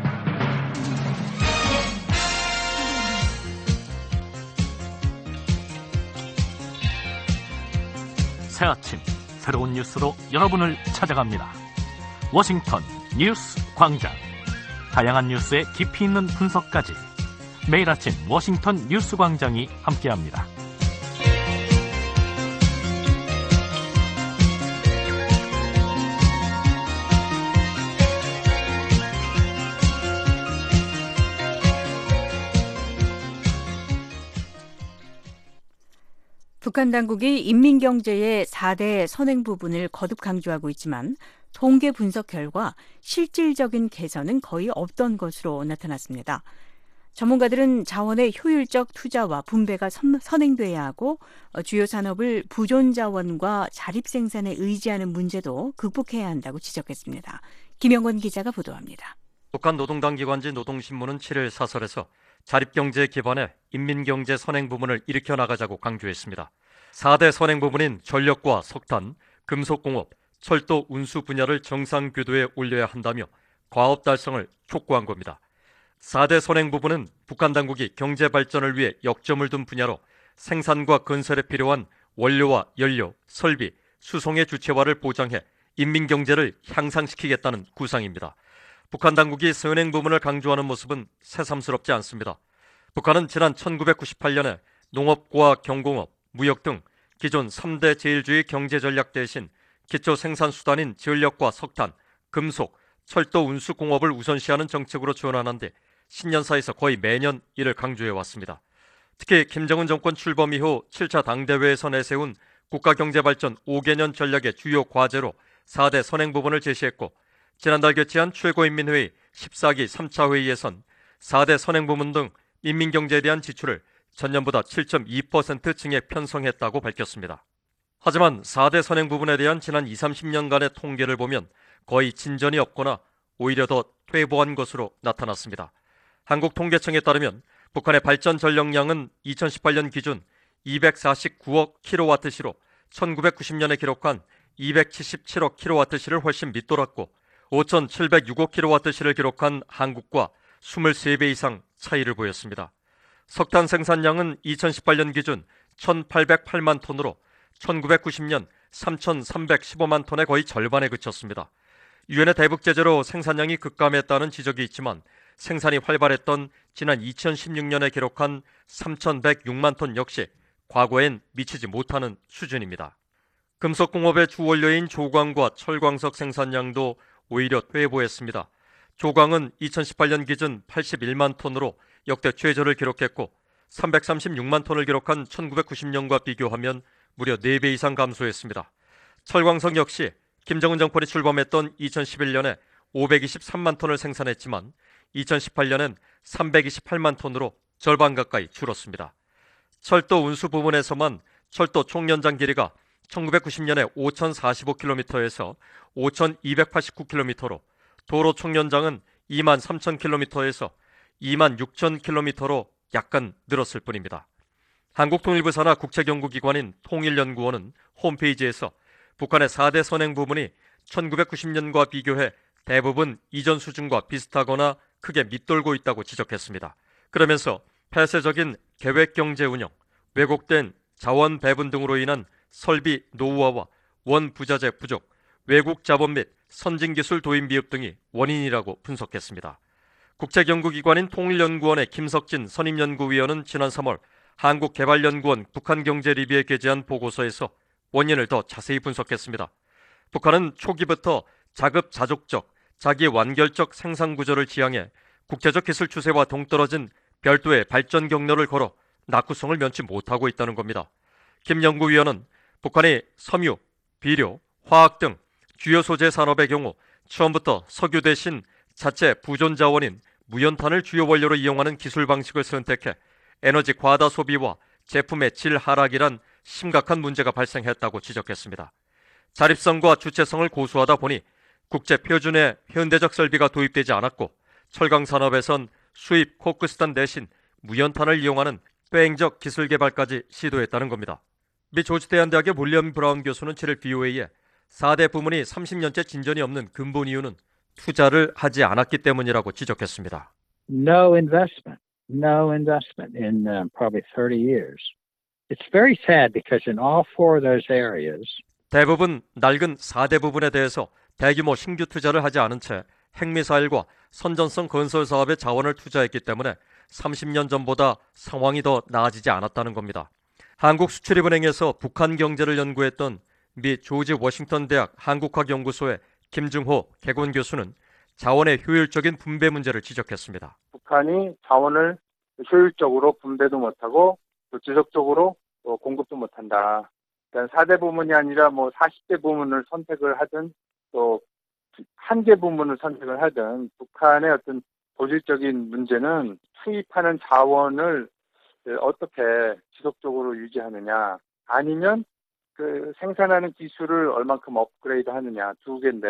[SPEAKER 19] 새 아침 새로운 뉴스로 여러분을 찾아갑니다. 워싱턴 뉴스 광장. 다양한 뉴스의 깊이 있는 분석까지 매일 아침 워싱턴 뉴스 광장이 함께합니다.
[SPEAKER 3] 북한 당국이 인민경제의 4대 선행 부분을 거듭 강조하고 있지만 통계 분석 결과 실질적인 개선은 거의 없던 것으로 나타났습니다. 전문가들은 자원의 효율적 투자와 분배가 선행돼야 하고 주요 산업을 부존 자원과 자립 생산에 의지하는 문제도 극복해야 한다고 지적했습니다. 김영권 기자가 보도합니다.
[SPEAKER 20] 북한 노동당 기관지 노동신문은 7일 사설에서 자립경제에 기반해 인민경제 선행 부문을 일으켜 나가자고 강조했습니다. 4대 선행 부문인 전력과 석탄, 금속공업, 철도 운수 분야를 정상 궤도에 올려야 한다며 과업 달성을 촉구한 겁니다. 4대 선행 부문은 북한 당국이 경제 발전을 위해 역점을 둔 분야로 생산과 건설에 필요한 원료와 연료, 설비, 수송의 주체화를 보장해 인민경제를 향상시키겠다는 구상입니다. 북한 당국이 선행 부문을 강조하는 모습은 새삼스럽지 않습니다. 북한은 지난 1998년에 농업과 경공업, 무역 등 기존 3대 제일주의 경제전략 대신 기초 생산수단인 전력과 석탄, 금속, 철도 운수 공업을 우선시하는 정책으로 지원하는 데 신년사에서 거의 매년 이를 강조해왔습니다. 특히 김정은 정권 출범 이후 7차 당대회에서 내세운 국가경제발전 5개년 전략의 주요 과제로 4대 선행 부분을 제시했고 지난달 개최한 최고인민회의 14기 3차 회의에선 4대 선행 부문 등 인민경제에 대한 지출을 전년보다 7.2% 증액 편성했다고 밝혔습니다. 하지만 4대 선행 부분에 대한 지난 20, 30년간의 통계를 보면 거의 진전이 없거나 오히려 더 퇴보한 것으로 나타났습니다. 한국통계청에 따르면 북한의 발전 전력량은 2018년 기준 249억 킬로와트시로 1990년에 기록한 277억 킬로와트시를 훨씬 밑돌았고 5,706억 킬로와트시를 기록한 한국과 23배 이상 차이를 보였습니다. 석탄 생산량은 2018년 기준 1,808만 톤으로 1990년 3,315만 톤의 거의 절반에 그쳤습니다. 유엔의 대북 제재로 생산량이 급감했다는 지적이 있지만 생산이 활발했던 지난 2016년에 기록한 3,106만 톤 역시 과거엔 미치지 못하는 수준입니다. 금속공업의 주원료인 조광과 철광석 생산량도 오히려 퇴보했습니다. 조광은 2018년 기준 81만 톤으로 역대 최저를 기록했고 336만 톤을 기록한 1990년과 비교하면 무려 4배 이상 감소했습니다. 철광석 역시 김정은 정권이 출범했던 2011년에 523만 톤을 생산했지만 2018년엔 328만 톤으로 절반 가까이 줄었습니다. 철도 운수 부문에서만 철도 총 연장 길이가 1990년에 5,045km에서 5,289km로 도로 총 연장은 23,000km에서 26,000km로 약간 늘었을 뿐입니다. 한국통일부사나 국책연구기관인 통일연구원은 홈페이지에서 북한의 4대 선행 부문이 1990년과 비교해 대부분 이전 수준과 비슷하거나 크게 밑돌고 있다고 지적했습니다. 그러면서 폐쇄적인 계획경제 운영, 왜곡된 자원 배분 등으로 인한 설비 노후화와 원부자재 부족, 외국 자본 및 선진기술 도입 미흡 등이 원인이라고 분석했습니다. 국책연구기관인 통일연구원의 김석진 선임연구위원은 지난 3월 한국개발연구원 북한경제리뷰에 게재한 보고서에서 원인을 더 자세히 분석했습니다. 북한은 초기부터 자급자족적, 자기완결적 생산 구조를 지향해 국제적 기술 추세와 동떨어진 별도의 발전 경로를 걸어 낙후성을 면치 못하고 있다는 겁니다. 김 연구위원은 북한이 섬유, 비료, 화학 등 주요 소재 산업의 경우 처음부터 석유 대신 자체 부존 자원인 무연탄을 주요 원료로 이용하는 기술 방식을 선택해 에너지 과다 소비와 제품의 질 하락이란 심각한 문제가 발생했다고 지적했습니다. 자립성과 주체성을 고수하다 보니 국제 표준의 현대적 설비가 도입되지 않았고 철강 산업에선 수입 코크스탄 대신 무연탄을 이용하는 폐행적 기술 개발까지 시도했다는 겁니다. 미 조지대한대학의 윌리엄 브라운 교수는 7일 BOA에 4대 부문이 30년째 진전이 없는 근본 이유는 투자를 하지 않았기 때문이라고 지적했습니다.
[SPEAKER 13] No investment in probably 30 years. It's very sad because in all four of those areas,
[SPEAKER 20] 대부분 낡은 4대 부분에 대해서 대규모 신규 투자를 하지 않은 채 핵미사일과 선전성 건설 사업에 자원을 투자했기 때문에 30년 전보다 상황이 더 나아지지 않았다는 겁니다. 한국수출입은행에서 북한 경제를 연구했던 미 조지 워싱턴 대학 한국학연구소의 김중호 개건 교수는 자원의 효율적인 분배 문제를 지적했습니다.
[SPEAKER 21] 북한이 자원을 효율적으로 분배도 못하고 또 지속적으로 공급도 못한다. 그러니까 4대 부문이 아니라 40대 부문을 선택을 하든 또 한 개 부문을 선택을 하든 북한의 어떤 본질적인 문제는 투입하는 자원을 어떻게 지속적으로 유지하느냐 아니면 그 생산하는 기술을 얼만큼 업그레이드 하느냐 두 개인데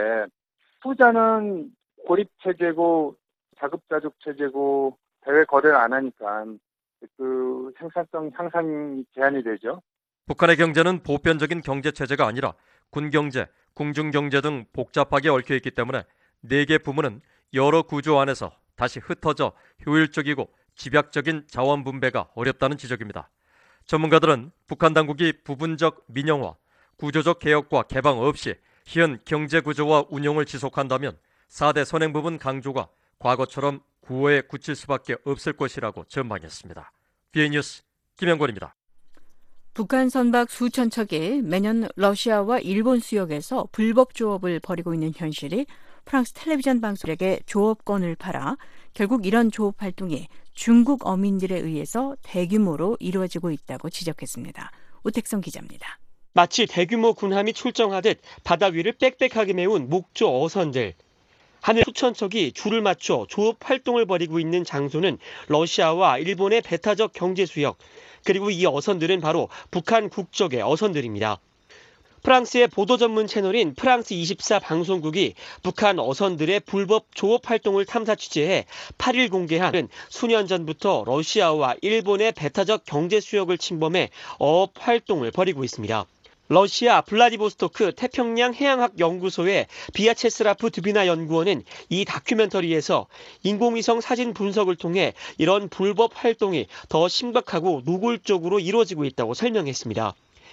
[SPEAKER 21] 투자는 고립 체제고 자급자족 체제고 대외 거래를 안 하니까 그 생산성 향상이 제한이 되죠.
[SPEAKER 20] 북한의 경제는 보편적인 경제 체제가 아니라 군경제, 궁중경제 등 복잡하게 얽혀 있기 때문에 4개 부문은 여러 구조 안에서 다시 흩어져 효율적이고 집약적인 자원 분배가 어렵다는 지적입니다. 전문가들은 북한 당국이 부분적 민영화, 구조적 개혁과 개방 없이 현 경제 구조와 운용을 지속한다면 4대 선행 부분 강조가 과거처럼 구호에 굳힐 수밖에 없을 것이라고 전망했습니다. BA 뉴스 김영권입니다.
[SPEAKER 3] 북한 선박 수천 척이 매년 러시아와 일본 수역에서 불법 조업을 벌이고 있는 현실이 프랑스 텔레비전 방송에게 조업권을 팔아 결국 이런 조업 활동이 중국 어민들에 의해서 대규모로 이루어지고 있다고 지적했습니다. 오택성 기자입니다.
[SPEAKER 22] 마치 대규모 군함이 출정하듯 바다 위를 빽빽하게 메운 목조 어선들. 하늘 수천 척이 줄을 맞춰 조업 활동을 벌이고 있는 장소는 러시아와 일본의 배타적 경제 수역, 그리고 이 어선들은 바로 북한 국적의 어선들입니다. 프랑스의 보도 전문 채널인 프랑스 24 방송국이 북한 어선들의 불법 조업 활동을 탐사 취재해 8일 공개한 수년 전부터 러시아와 일본의 배타적 경제 수역을 침범해 어업 활동을 벌이고 있습니다. 러시아 블라디보스토크 태평양 해양학 연구소의 비아체스라프 드비나 연구원은 이 다큐멘터리에서 인공위성 사진 분석을 통해 이런 불법 활동이 더 심각하고 노골적으로 이루어지고 있다고 설명했습니다.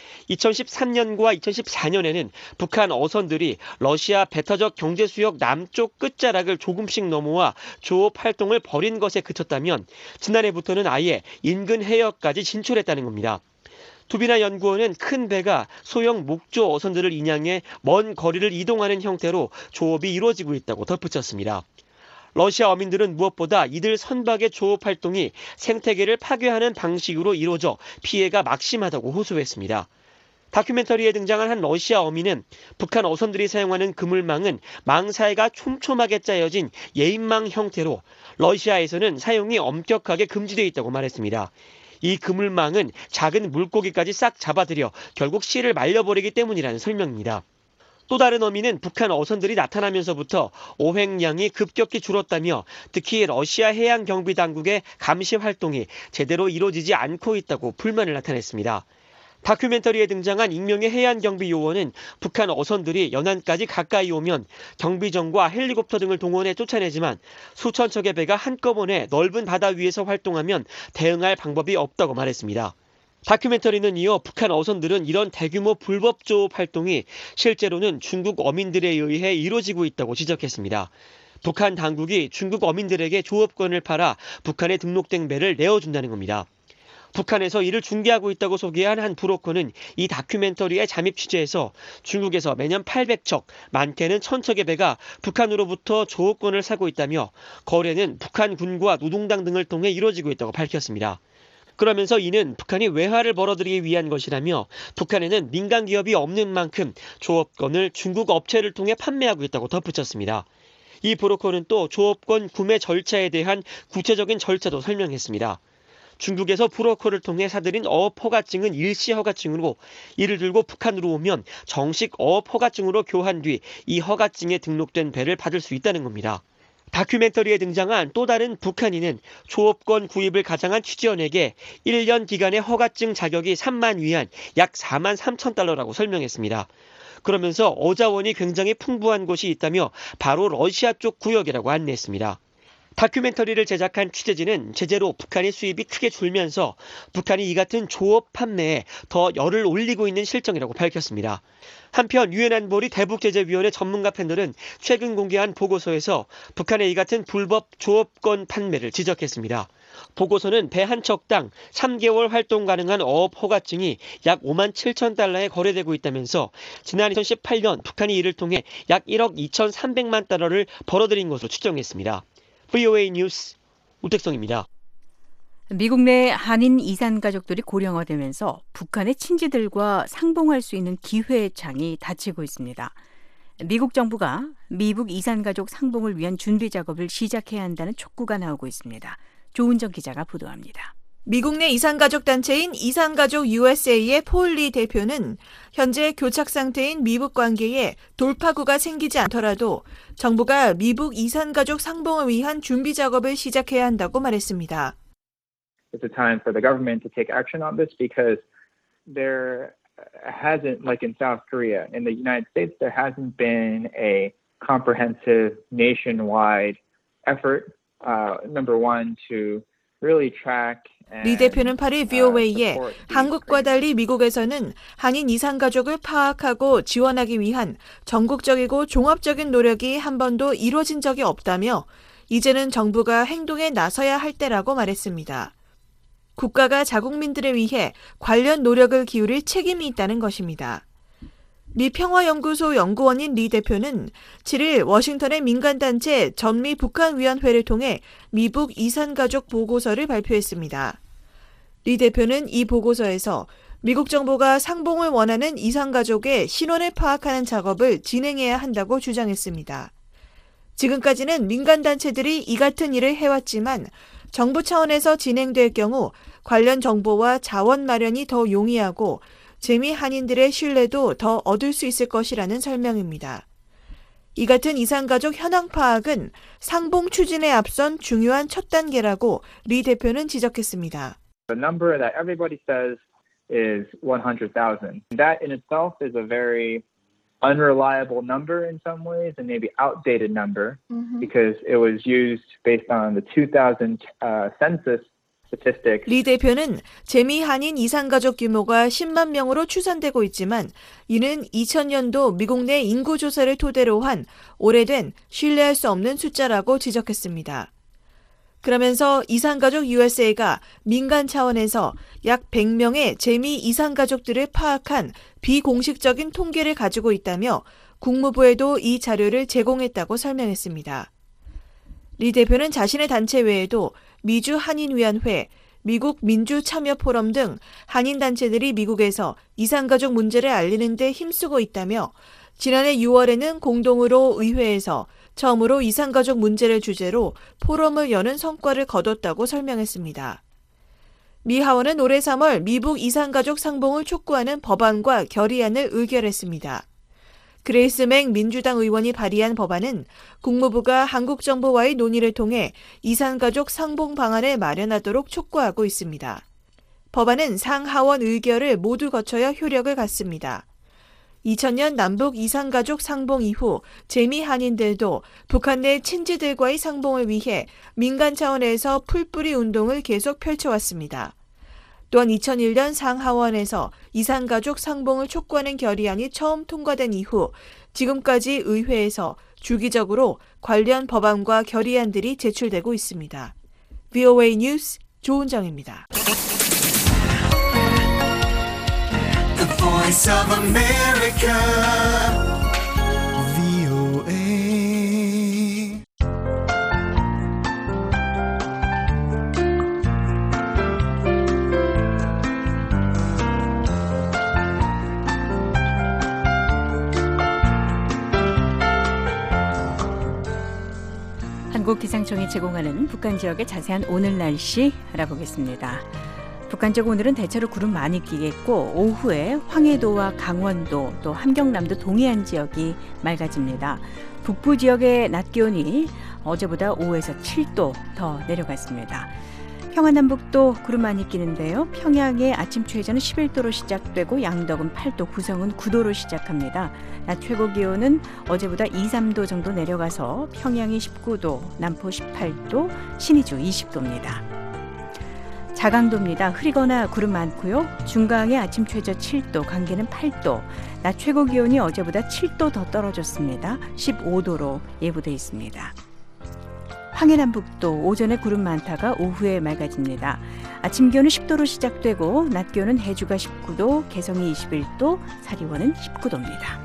[SPEAKER 22] 2013년과 2014년에는 북한 어선들이 러시아 배타적 경제수역 남쪽 끝자락을 조금씩 넘어와 조업 활동을 벌인 것에 그쳤다면 지난해부터는 아예 인근 해역까지 진출했다는 겁니다. 두비나 연구원은 큰 배가 소형 목조 어선들을 인양해 먼 거리를 이동하는 형태로 조업이 이루어지고 있다고 덧붙였습니다. 러시아 어민들은 무엇보다 이들 선박의 조업 활동이 생태계를 파괴하는 방식으로 이루어져 피해가 막심하다고 호소했습니다. 다큐멘터리에 등장한 한 러시아 어민은 북한 어선들이 사용하는 그물망은 망 사이가 촘촘하게 짜여진 예인망 형태로 러시아에서는 사용이 엄격하게 금지되어 있다고 말했습니다. 이 그물망은 작은 물고기까지 싹 잡아들여 결국 씨를 말려버리기 때문이라는 설명입니다. 또 다른 어민은 북한 어선들이 나타나면서부터 어획량이 급격히 줄었다며 특히 러시아 해양경비당국의 감시 활동이 제대로 이루어지지 않고 있다고 불만을 나타냈습니다. 다큐멘터리에 등장한 익명의 해안경비 요원은 북한 어선들이 연안까지 가까이 오면 경비정과 헬리콥터 등을 동원해 쫓아내지만 수천 척의 배가 한꺼번에 넓은 바다 위에서 활동하면 대응할 방법이 없다고 말했습니다. 다큐멘터리는 이어 북한 어선들은 이런 대규모 불법 조업 활동이 실제로는 중국 어민들에 의해 이루어지고 있다고 지적했습니다. 북한 당국이 중국 어민들에게 조업권을 팔아 북한에 등록된 배를 내어준다는 겁니다. 북한에서 이를 중계하고 있다고 소개한 한 브로커는 이 다큐멘터리의 잠입 취재에서 중국에서 매년 800척, 많게는 1000척의 배가 북한으로부터 조업권을 사고 있다며 거래는 북한 군과 노동당 등을 통해 이루어지고 있다고 밝혔습니다. 그러면서 이는 북한이 외화를 벌어들이기 위한 것이라며 북한에는 민간 기업이 없는 만큼 조업권을 중국 업체를 통해 판매하고 있다고 덧붙였습니다. 이 브로커는 또 조업권 구매 절차에 대한 구체적인 절차도 설명했습니다. 중국에서 브로커를 통해 사들인 어업 허가증은 일시 허가증으로 이를 들고 북한으로 오면 정식 어업 허가증으로 교환 뒤 이 허가증에 등록된 배를 받을 수 있다는 겁니다. 다큐멘터리에 등장한 또 다른 북한인은 조업권 구입을 가장한 취재원에게 1년 기간의 허가증 자격이 3만 위안, 약 4만 3천 달러라고 설명했습니다. 그러면서 어자원이 굉장히 풍부한 곳이 있다며 바로 러시아 쪽 구역이라고 안내했습니다. 다큐멘터리를 제작한 취재진은 제재로 북한의 수입이 크게 줄면서 북한이 이 같은 조업 판매에 더 열을 올리고 있는 실정이라고 밝혔습니다. 한편 유엔 안보리 대북제재위원회 전문가 패널은 최근 공개한 보고서에서 북한의 이 같은 불법 조업권 판매를 지적했습니다. 보고서는 배 한 척당 3개월 활동 가능한 어업 허가증이 약 5만 7천 달러에 거래되고 있다면서 지난 2018년 북한이 이를 통해 약 1억 2,300만 달러를 벌어들인 것으로 추정했습니다. VOA 뉴스 우택성입니다.
[SPEAKER 3] 미국 내 한인 이산 가족들이 고령화되면서 북한의 친지들과 상봉할 수 있는 기회의 창이 닫히고 있습니다. 미국 정부가 미북 이산 가족 상봉을 위한 준비 작업을 시작해야 한다는 촉구가 나오고 있습니다. 조은정 기자가 보도합니다.
[SPEAKER 1] 미국 내 이산가족 단체인 이산가족 USA의 폴 리 대표는 현재 교착 상태인 미북 관계에 돌파구가 생기지 않더라도 정부가 미북 이산가족 상봉을 위한 준비 작업을 시작해야 한다고 말했습니다.
[SPEAKER 4] It's a time for the government to take action on this because there hasn't, like in South Korea, in the United States, there hasn't been a comprehensive nationwide effort, number one, to really track
[SPEAKER 1] 리 대표는 8일 VOA에 한국과 달리 미국에서는 한인 이산 가족을 파악하고 지원하기 위한 전국적이고 종합적인 노력이 한 번도 이루어진 적이 없다며 이제는 정부가 행동에 나서야 할 때라고 말했습니다. 국가가 자국민들을 위해 관련 노력을 기울일 책임이 있다는 것입니다. 미 평화연구소 연구원인 리 대표는 7일 워싱턴의 민간단체 전미 북한위원회를 통해 미북 이산가족 보고서를 발표했습니다. 리 대표는 이 보고서에서 미국 정부가 상봉을 원하는 이산가족의 신원을 파악하는 작업을 진행해야 한다고 주장했습니다. 지금까지는 민간단체들이 이 같은 일을 해왔지만 정부 차원에서 진행될 경우 관련 정보와 자원 마련이 더 용이하고 재미 한인들의 신뢰도 더 얻을 수 있을 것이라는 설명입니다. 이 같은 이산가족 현황 파악은 상봉 추진에 앞선 중요한 첫 단계라고 리 대표는 지적했습니다.
[SPEAKER 4] The number that everybody says is 100,000. That in itself is a very unreliable number in some ways and maybe outdated number because it was used based on the 2000 census.
[SPEAKER 1] 리 대표는 재미 한인 이산가족 규모가 10만 명으로 추산되고 있지만 이는 2000년도 미국 내 인구조사를 토대로 한 오래된 신뢰할 수 없는 숫자라고 지적했습니다. 그러면서 이산가족 USA가 민간 차원에서 약 100명의 재미 이산가족들을 파악한 비공식적인 통계를 가지고 있다며 국무부에도 이 자료를 제공했다고 설명했습니다. 리 대표는 자신의 단체 외에도 미주 한인위원회, 미국 민주참여포럼 등 한인단체들이 미국에서 이산가족 문제를 알리는 데 힘쓰고 있다며 지난해 6월에는 공동으로 의회에서 처음으로 이산가족 문제를 주제로 포럼을 여는 성과를 거뒀다고 설명했습니다. 미 하원은 올해 3월 미북 이산가족 상봉을 촉구하는 법안과 결의안을 의결했습니다. 그레이스 맥 민주당 의원이 발의한 법안은 국무부가 한국 정부와의 논의를 통해 이산가족 상봉 방안을 마련하도록 촉구하고 있습니다. 법안은 상하원 의결을 모두 거쳐야 효력을 갖습니다. 2000년 남북 이산가족 상봉 이후 재미 한인들도 북한 내 친지들과의 상봉을 위해 민간 차원에서 풀뿌리 운동을 계속 펼쳐왔습니다. 또한 2001년 상하원에서 이산가족 상봉을 촉구하는 결의안이 처음 통과된 이후 지금까지 의회에서 주기적으로 관련 법안과 결의안들이 제출되고 있습니다. VOA 뉴스 조은정입니다.
[SPEAKER 5] Voice of America, VOA.
[SPEAKER 3] 한국기상청이 제공하는 북한 지역의 자세한 오늘 날씨 알아보겠습니다. 북한 지역 오늘은 대체로 구름 많이 끼겠고 오후에 황해도와 강원도 또 함경남도 동해안 지역이 맑아집니다. 북부 지역의 낮 기온이 어제보다 5에서 7도 더 내려갔습니다. 평안남북도 구름 많이 끼는데요. 평양의 아침 최저는 11도로 시작되고 양덕은 8도, 구성은 9도로 시작합니다. 낮 최고 기온은 어제보다 2, 3도 정도 내려가서 평양이 19도, 남포 18도, 신의주 20도입니다. 자강도입니다. 흐리거나 구름 많고요. 중강의 아침 최저 7도, 강계는 8도, 낮 최고 기온이 어제보다 7도 더 떨어졌습니다. 15도로 예보돼 있습니다. 황해남북도 오전에 구름 많다가 오후에 맑아집니다. 아침 기온은 10도로 시작되고 낮 기온은 해주가 19도, 개성이 21도, 사리원은 19도입니다.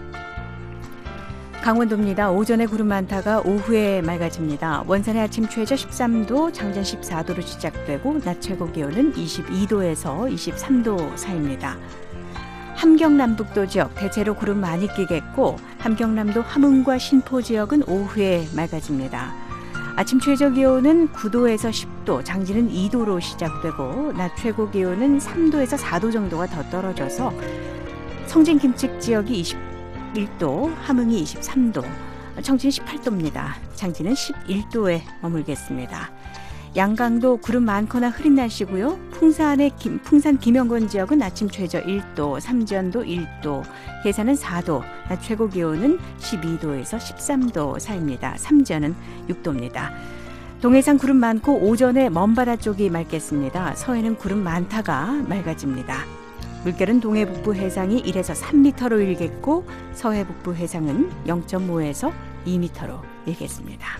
[SPEAKER 3] 강원도입니다. 오전에 구름 많다가 오후에 맑아집니다. 원산의 아침 최저 13도, 장전 14도로 시작되고 낮 최고 기온은 22도에서 23도 사이입니다. 함경남북도 지역 대체로 구름 많이 끼겠고 함경남도 함흥과 신포 지역은 오후에 맑아집니다. 아침 최저 기온은 9도에서 10도, 장지는 2도로 시작되고 낮 최고 기온은 3도에서 4도 정도가 더 떨어져서 성진 김측 지역이 21도, 함흥이 23도, 청진 18도입니다. 장지는 11도에 머물겠습니다. 양강도 구름 많거나 흐린 날씨고요. 풍산 김영건 지역은 아침 최저 1도, 삼전도 1도, 해산은 4도, 낮 최고 기온은 12도에서 13도 사이입니다. 삼전은 6도입니다. 동해상 구름 많고 오전에 먼바다 쪽이 맑겠습니다. 서해는 구름 많다가 맑아집니다. 물결은 동해 북부 해상이 1에서 3m로 일겠고 서해 북부 해상은 0.5에서 2m로 일겠습니다.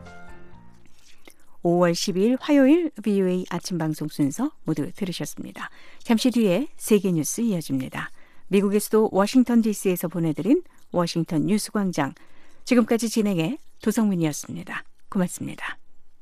[SPEAKER 3] 5월 12일 화요일 VOA 아침 방송 순서 모두 들으셨습니다. 잠시 뒤에 세계 뉴스 이어집니다. 미국의 수도 워싱턴 DC에서 보내드린 워싱턴 뉴스광장. 지금까지 진행해 도성민이었습니다. 고맙습니다.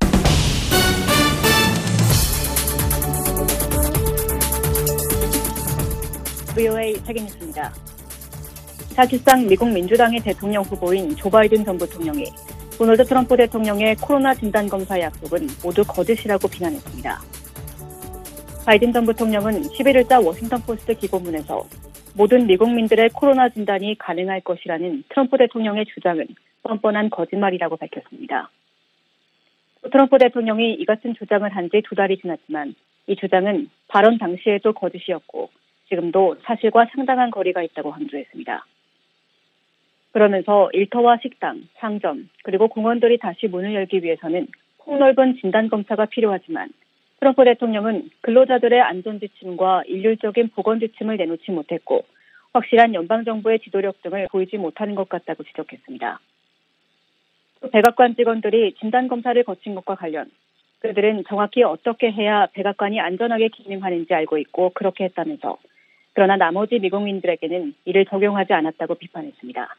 [SPEAKER 6] VOA 세계 뉴스입니다. 사실상 미국 민주당의 대통령 후보인 조 바이든 전 부통령이 도널드 트럼프 대통령의 코로나 진단검사 약속은 모두 거짓이라고 비난했습니다. 바이든 전 부통령은 11일자 워싱턴포스트 기고문에서 모든 미국민들의 코로나 진단이 가능할 것이라는 트럼프 대통령의 주장은 뻔뻔한 거짓말이라고 밝혔습니다. 트럼프 대통령이 이 같은 주장을 한 지 2달이 지났지만 이 주장은 발언 당시에도 거짓이었고 지금도 사실과 상당한 거리가 있다고 강조했습니다. 그러면서 일터와 식당, 상점, 그리고 공원들이 다시 문을 열기 위해서는 폭넓은 진단검사가 필요하지만 트럼프 대통령은 근로자들의 안전지침과 일률적인 보건지침을 내놓지 못했고 확실한 연방정부의 지도력 등을 보이지 못하는 것 같다고 지적했습니다. 또 백악관 직원들이 진단검사를 거친 것과 관련 그들은 정확히 어떻게 해야 백악관이 안전하게 기능하는지 알고 있고 그렇게 했다면서 그러나 나머지 미국민들에게는 이를 적용하지 않았다고 비판했습니다.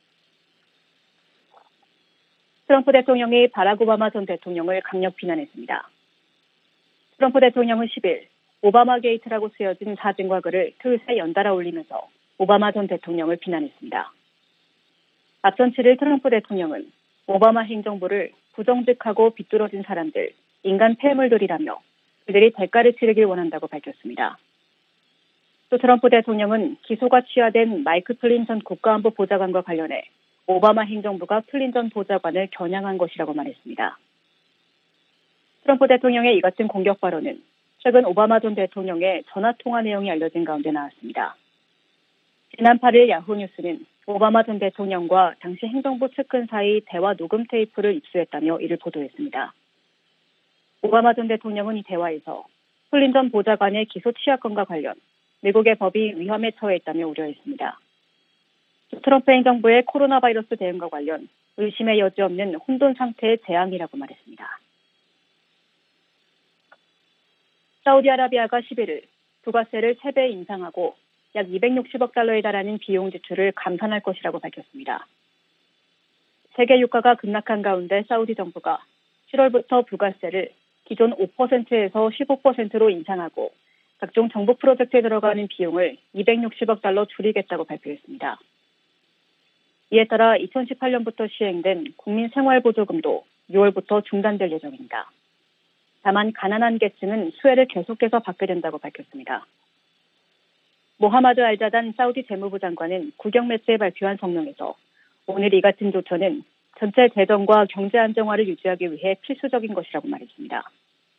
[SPEAKER 6] 트럼프 대통령이 바락 오바마 전 대통령을 강력 비난했습니다. 트럼프 대통령은 10일 오바마 게이트라고 쓰여진 사진과 글을 트윗에 연달아 올리면서 오바마 전 대통령을 비난했습니다. 앞선 7일 트럼프 대통령은 오바마 행정부를 부정직하고 비뚤어진 사람들, 인간 폐물들이라며 그들이 대가를 치르길 원한다고 밝혔습니다. 또 트럼프 대통령은 기소가 취하된 마이크 플린 전 국가안보 보좌관과 관련해 오바마 행정부가 플린 전 보좌관을 겨냥한 것이라고 말했습니다. 트럼프 대통령의 이 같은 공격 발언은 최근 오바마 전 대통령의 전화통화 내용이 알려진 가운데 나왔습니다. 지난 8일 야후 뉴스는 오바마 전 대통령과 당시 행정부 측근 사이 대화 녹음 테이프를 입수했다며 이를 보도했습니다. 오바마 전 대통령은 이 대화에서 플린 전 보좌관의 기소 취하건과 관련 미국의 법이 위험에 처해 있다며 우려했습니다. 트럼프 행정부의 코로나 바이러스 대응과 관련 의심의 여지 없는 혼돈 상태의 재앙이라고 말했습니다. 사우디아라비아가 11일 부가세를 3배 인상하고 약 260억 달러에 달하는 비용 지출을 감산할 것이라고 밝혔습니다. 세계 유가가 급락한 가운데 사우디 정부가 7월부터 부가세를 기존 5%에서 15%로 인상하고 각종 정부 프로젝트에 들어가는 비용을 260억 달러 줄이겠다고 발표했습니다. 이에 따라 2018년부터 시행된 국민생활보조금도 6월부터 중단될 예정입니다. 다만 가난한 계층은 수혜를 계속해서 받게 된다고 밝혔습니다. 모하마드 알자단 사우디 재무부 장관은 국영 매체에 발표한 성명에서 오늘 이 같은 조처는 전체 재정과 경제 안정화를 유지하기 위해 필수적인 것이라고 말했습니다.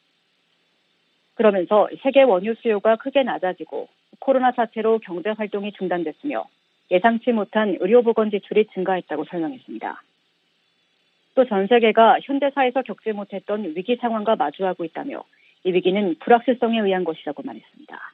[SPEAKER 6] 그러면서 세계 원유 수요가 크게 낮아지고 코로나 사태로 경제 활동이 중단됐으며 예상치 못한 의료보건 지출이 증가했다고 설명했습니다. 또 전 세계가 현대사에서 겪지 못했던 위기 상황과 마주하고 있다며 이 위기는 불확실성에 의한 것이라고 말했습니다.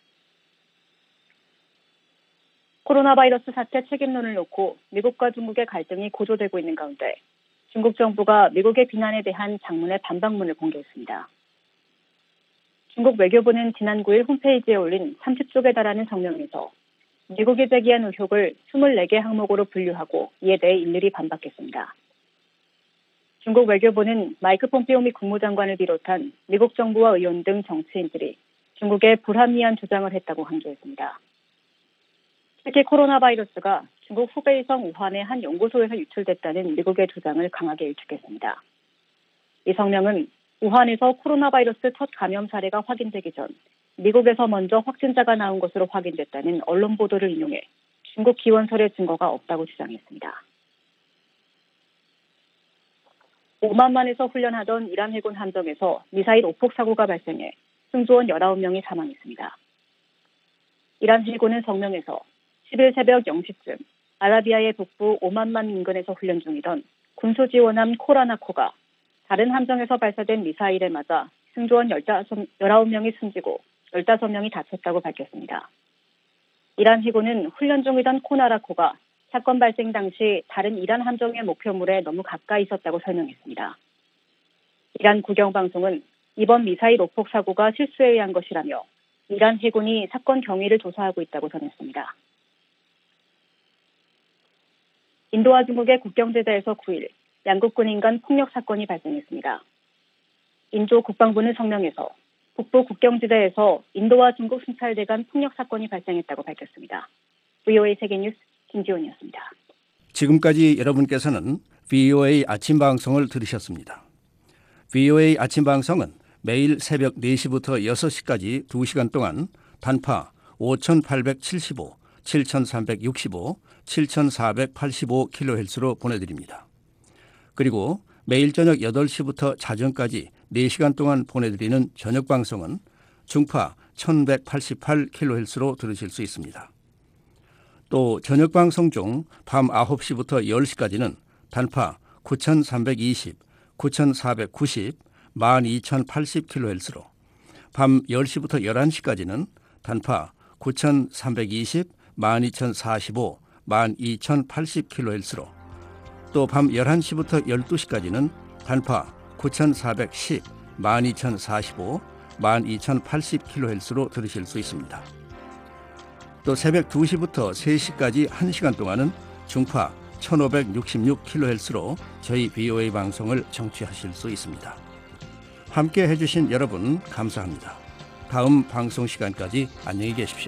[SPEAKER 6] 코로나 바이러스 사태 책임론을 놓고 미국과 중국의 갈등이 고조되고 있는 가운데 중국 정부가 미국의 비난에 대한 장문의 반박문을 공개했습니다. 중국 외교부는 지난 9일 홈페이지에 올린 30쪽에 달하는 성명에서 미국이 제기한 의혹을 24개 항목으로 분류하고 이에 대해 일일이 반박했습니다. 중국 외교부는 마이크 폼페오 미 국무장관을 비롯한 미국 정부와 의원 등 정치인들이 중국에 불합리한 주장을 했다고 강조했습니다. 특히 코로나 바이러스가 중국 후베이성 우한의 한 연구소에서 유출됐다는 미국의 주장을 강하게 일축했습니다. 이 성명은 우한에서 코로나 바이러스 첫 감염 사례가 확인되기 전 미국에서 먼저 확진자가 나온 것으로 확인됐다는 언론 보도를 인용해 중국 기원설의 증거가 없다고 주장했습니다. 오만만에서 훈련하던 이란 해군 함정에서 미사일 오폭 사고가 발생해 승조원 19명이 사망했습니다. 이란 해군은 성명에서 10일 새벽 0시쯤 아라비아의 북부 오만만 인근에서 훈련 중이던 군수지원함 코라나코가 다른 함정에서 발사된 미사일에 맞아 승조원 19명이 숨지고 15명이 다쳤다고 밝혔습니다. 이란 해군은 훈련 중이던 코나라코가 사건 발생 당시 다른 이란 함정의 목표물에 너무 가까이 있었다고 설명했습니다. 이란 국영방송은 이번 미사일 오폭 사고가 실수에 의한 것이라며 이란 해군이 사건 경위를 조사하고 있다고 전했습니다. 인도와 중국의 국경지대에서 9일 양국 군인 간 폭력 사건이 발생했습니다. 인도 국방부는 성명에서 북부 국경지대에서 인도와 중국 순찰대 간 폭력 사건이 발생했다고 밝혔습니다. VOA 세계뉴스 김지원이었습니다.
[SPEAKER 7] 지금까지 여러분께서는 VOA 아침 방송을 들으셨습니다. VOA 아침 방송은 매일 새벽 4시부터 6시까지 2시간 동안 단파 5875, 7365, 7485kHz로 보내드립니다. 그리고 매일 저녁 8시부터 자정까지 4시간 동안 보내드리는 저녁 방송은 중파 1188kHz로 들으실 수 있습니다. 또 저녁 방송 중 밤 9시부터 10시까지는 단파 9320, 9490, 12080kHz로 밤 10시부터 11시까지는 단파 9320, 12045, 12080kHz로 또 밤 11시부터 12시까지는 단파 9410, 12045, 12080kHz로 들으실 수 있습니다. 또 새벽 2시부터 3시까지 1시간 동안은 중파 1566kHz로 저희 VOA 방송을 청취하실 수 있습니다. 함께 해주신 여러분 감사합니다. 다음 방송 시간까지 안녕히 계십시오.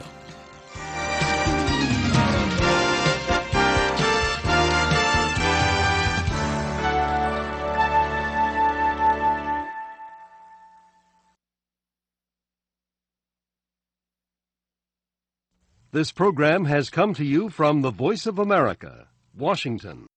[SPEAKER 9] This program has come to you from the Voice of America, Washington.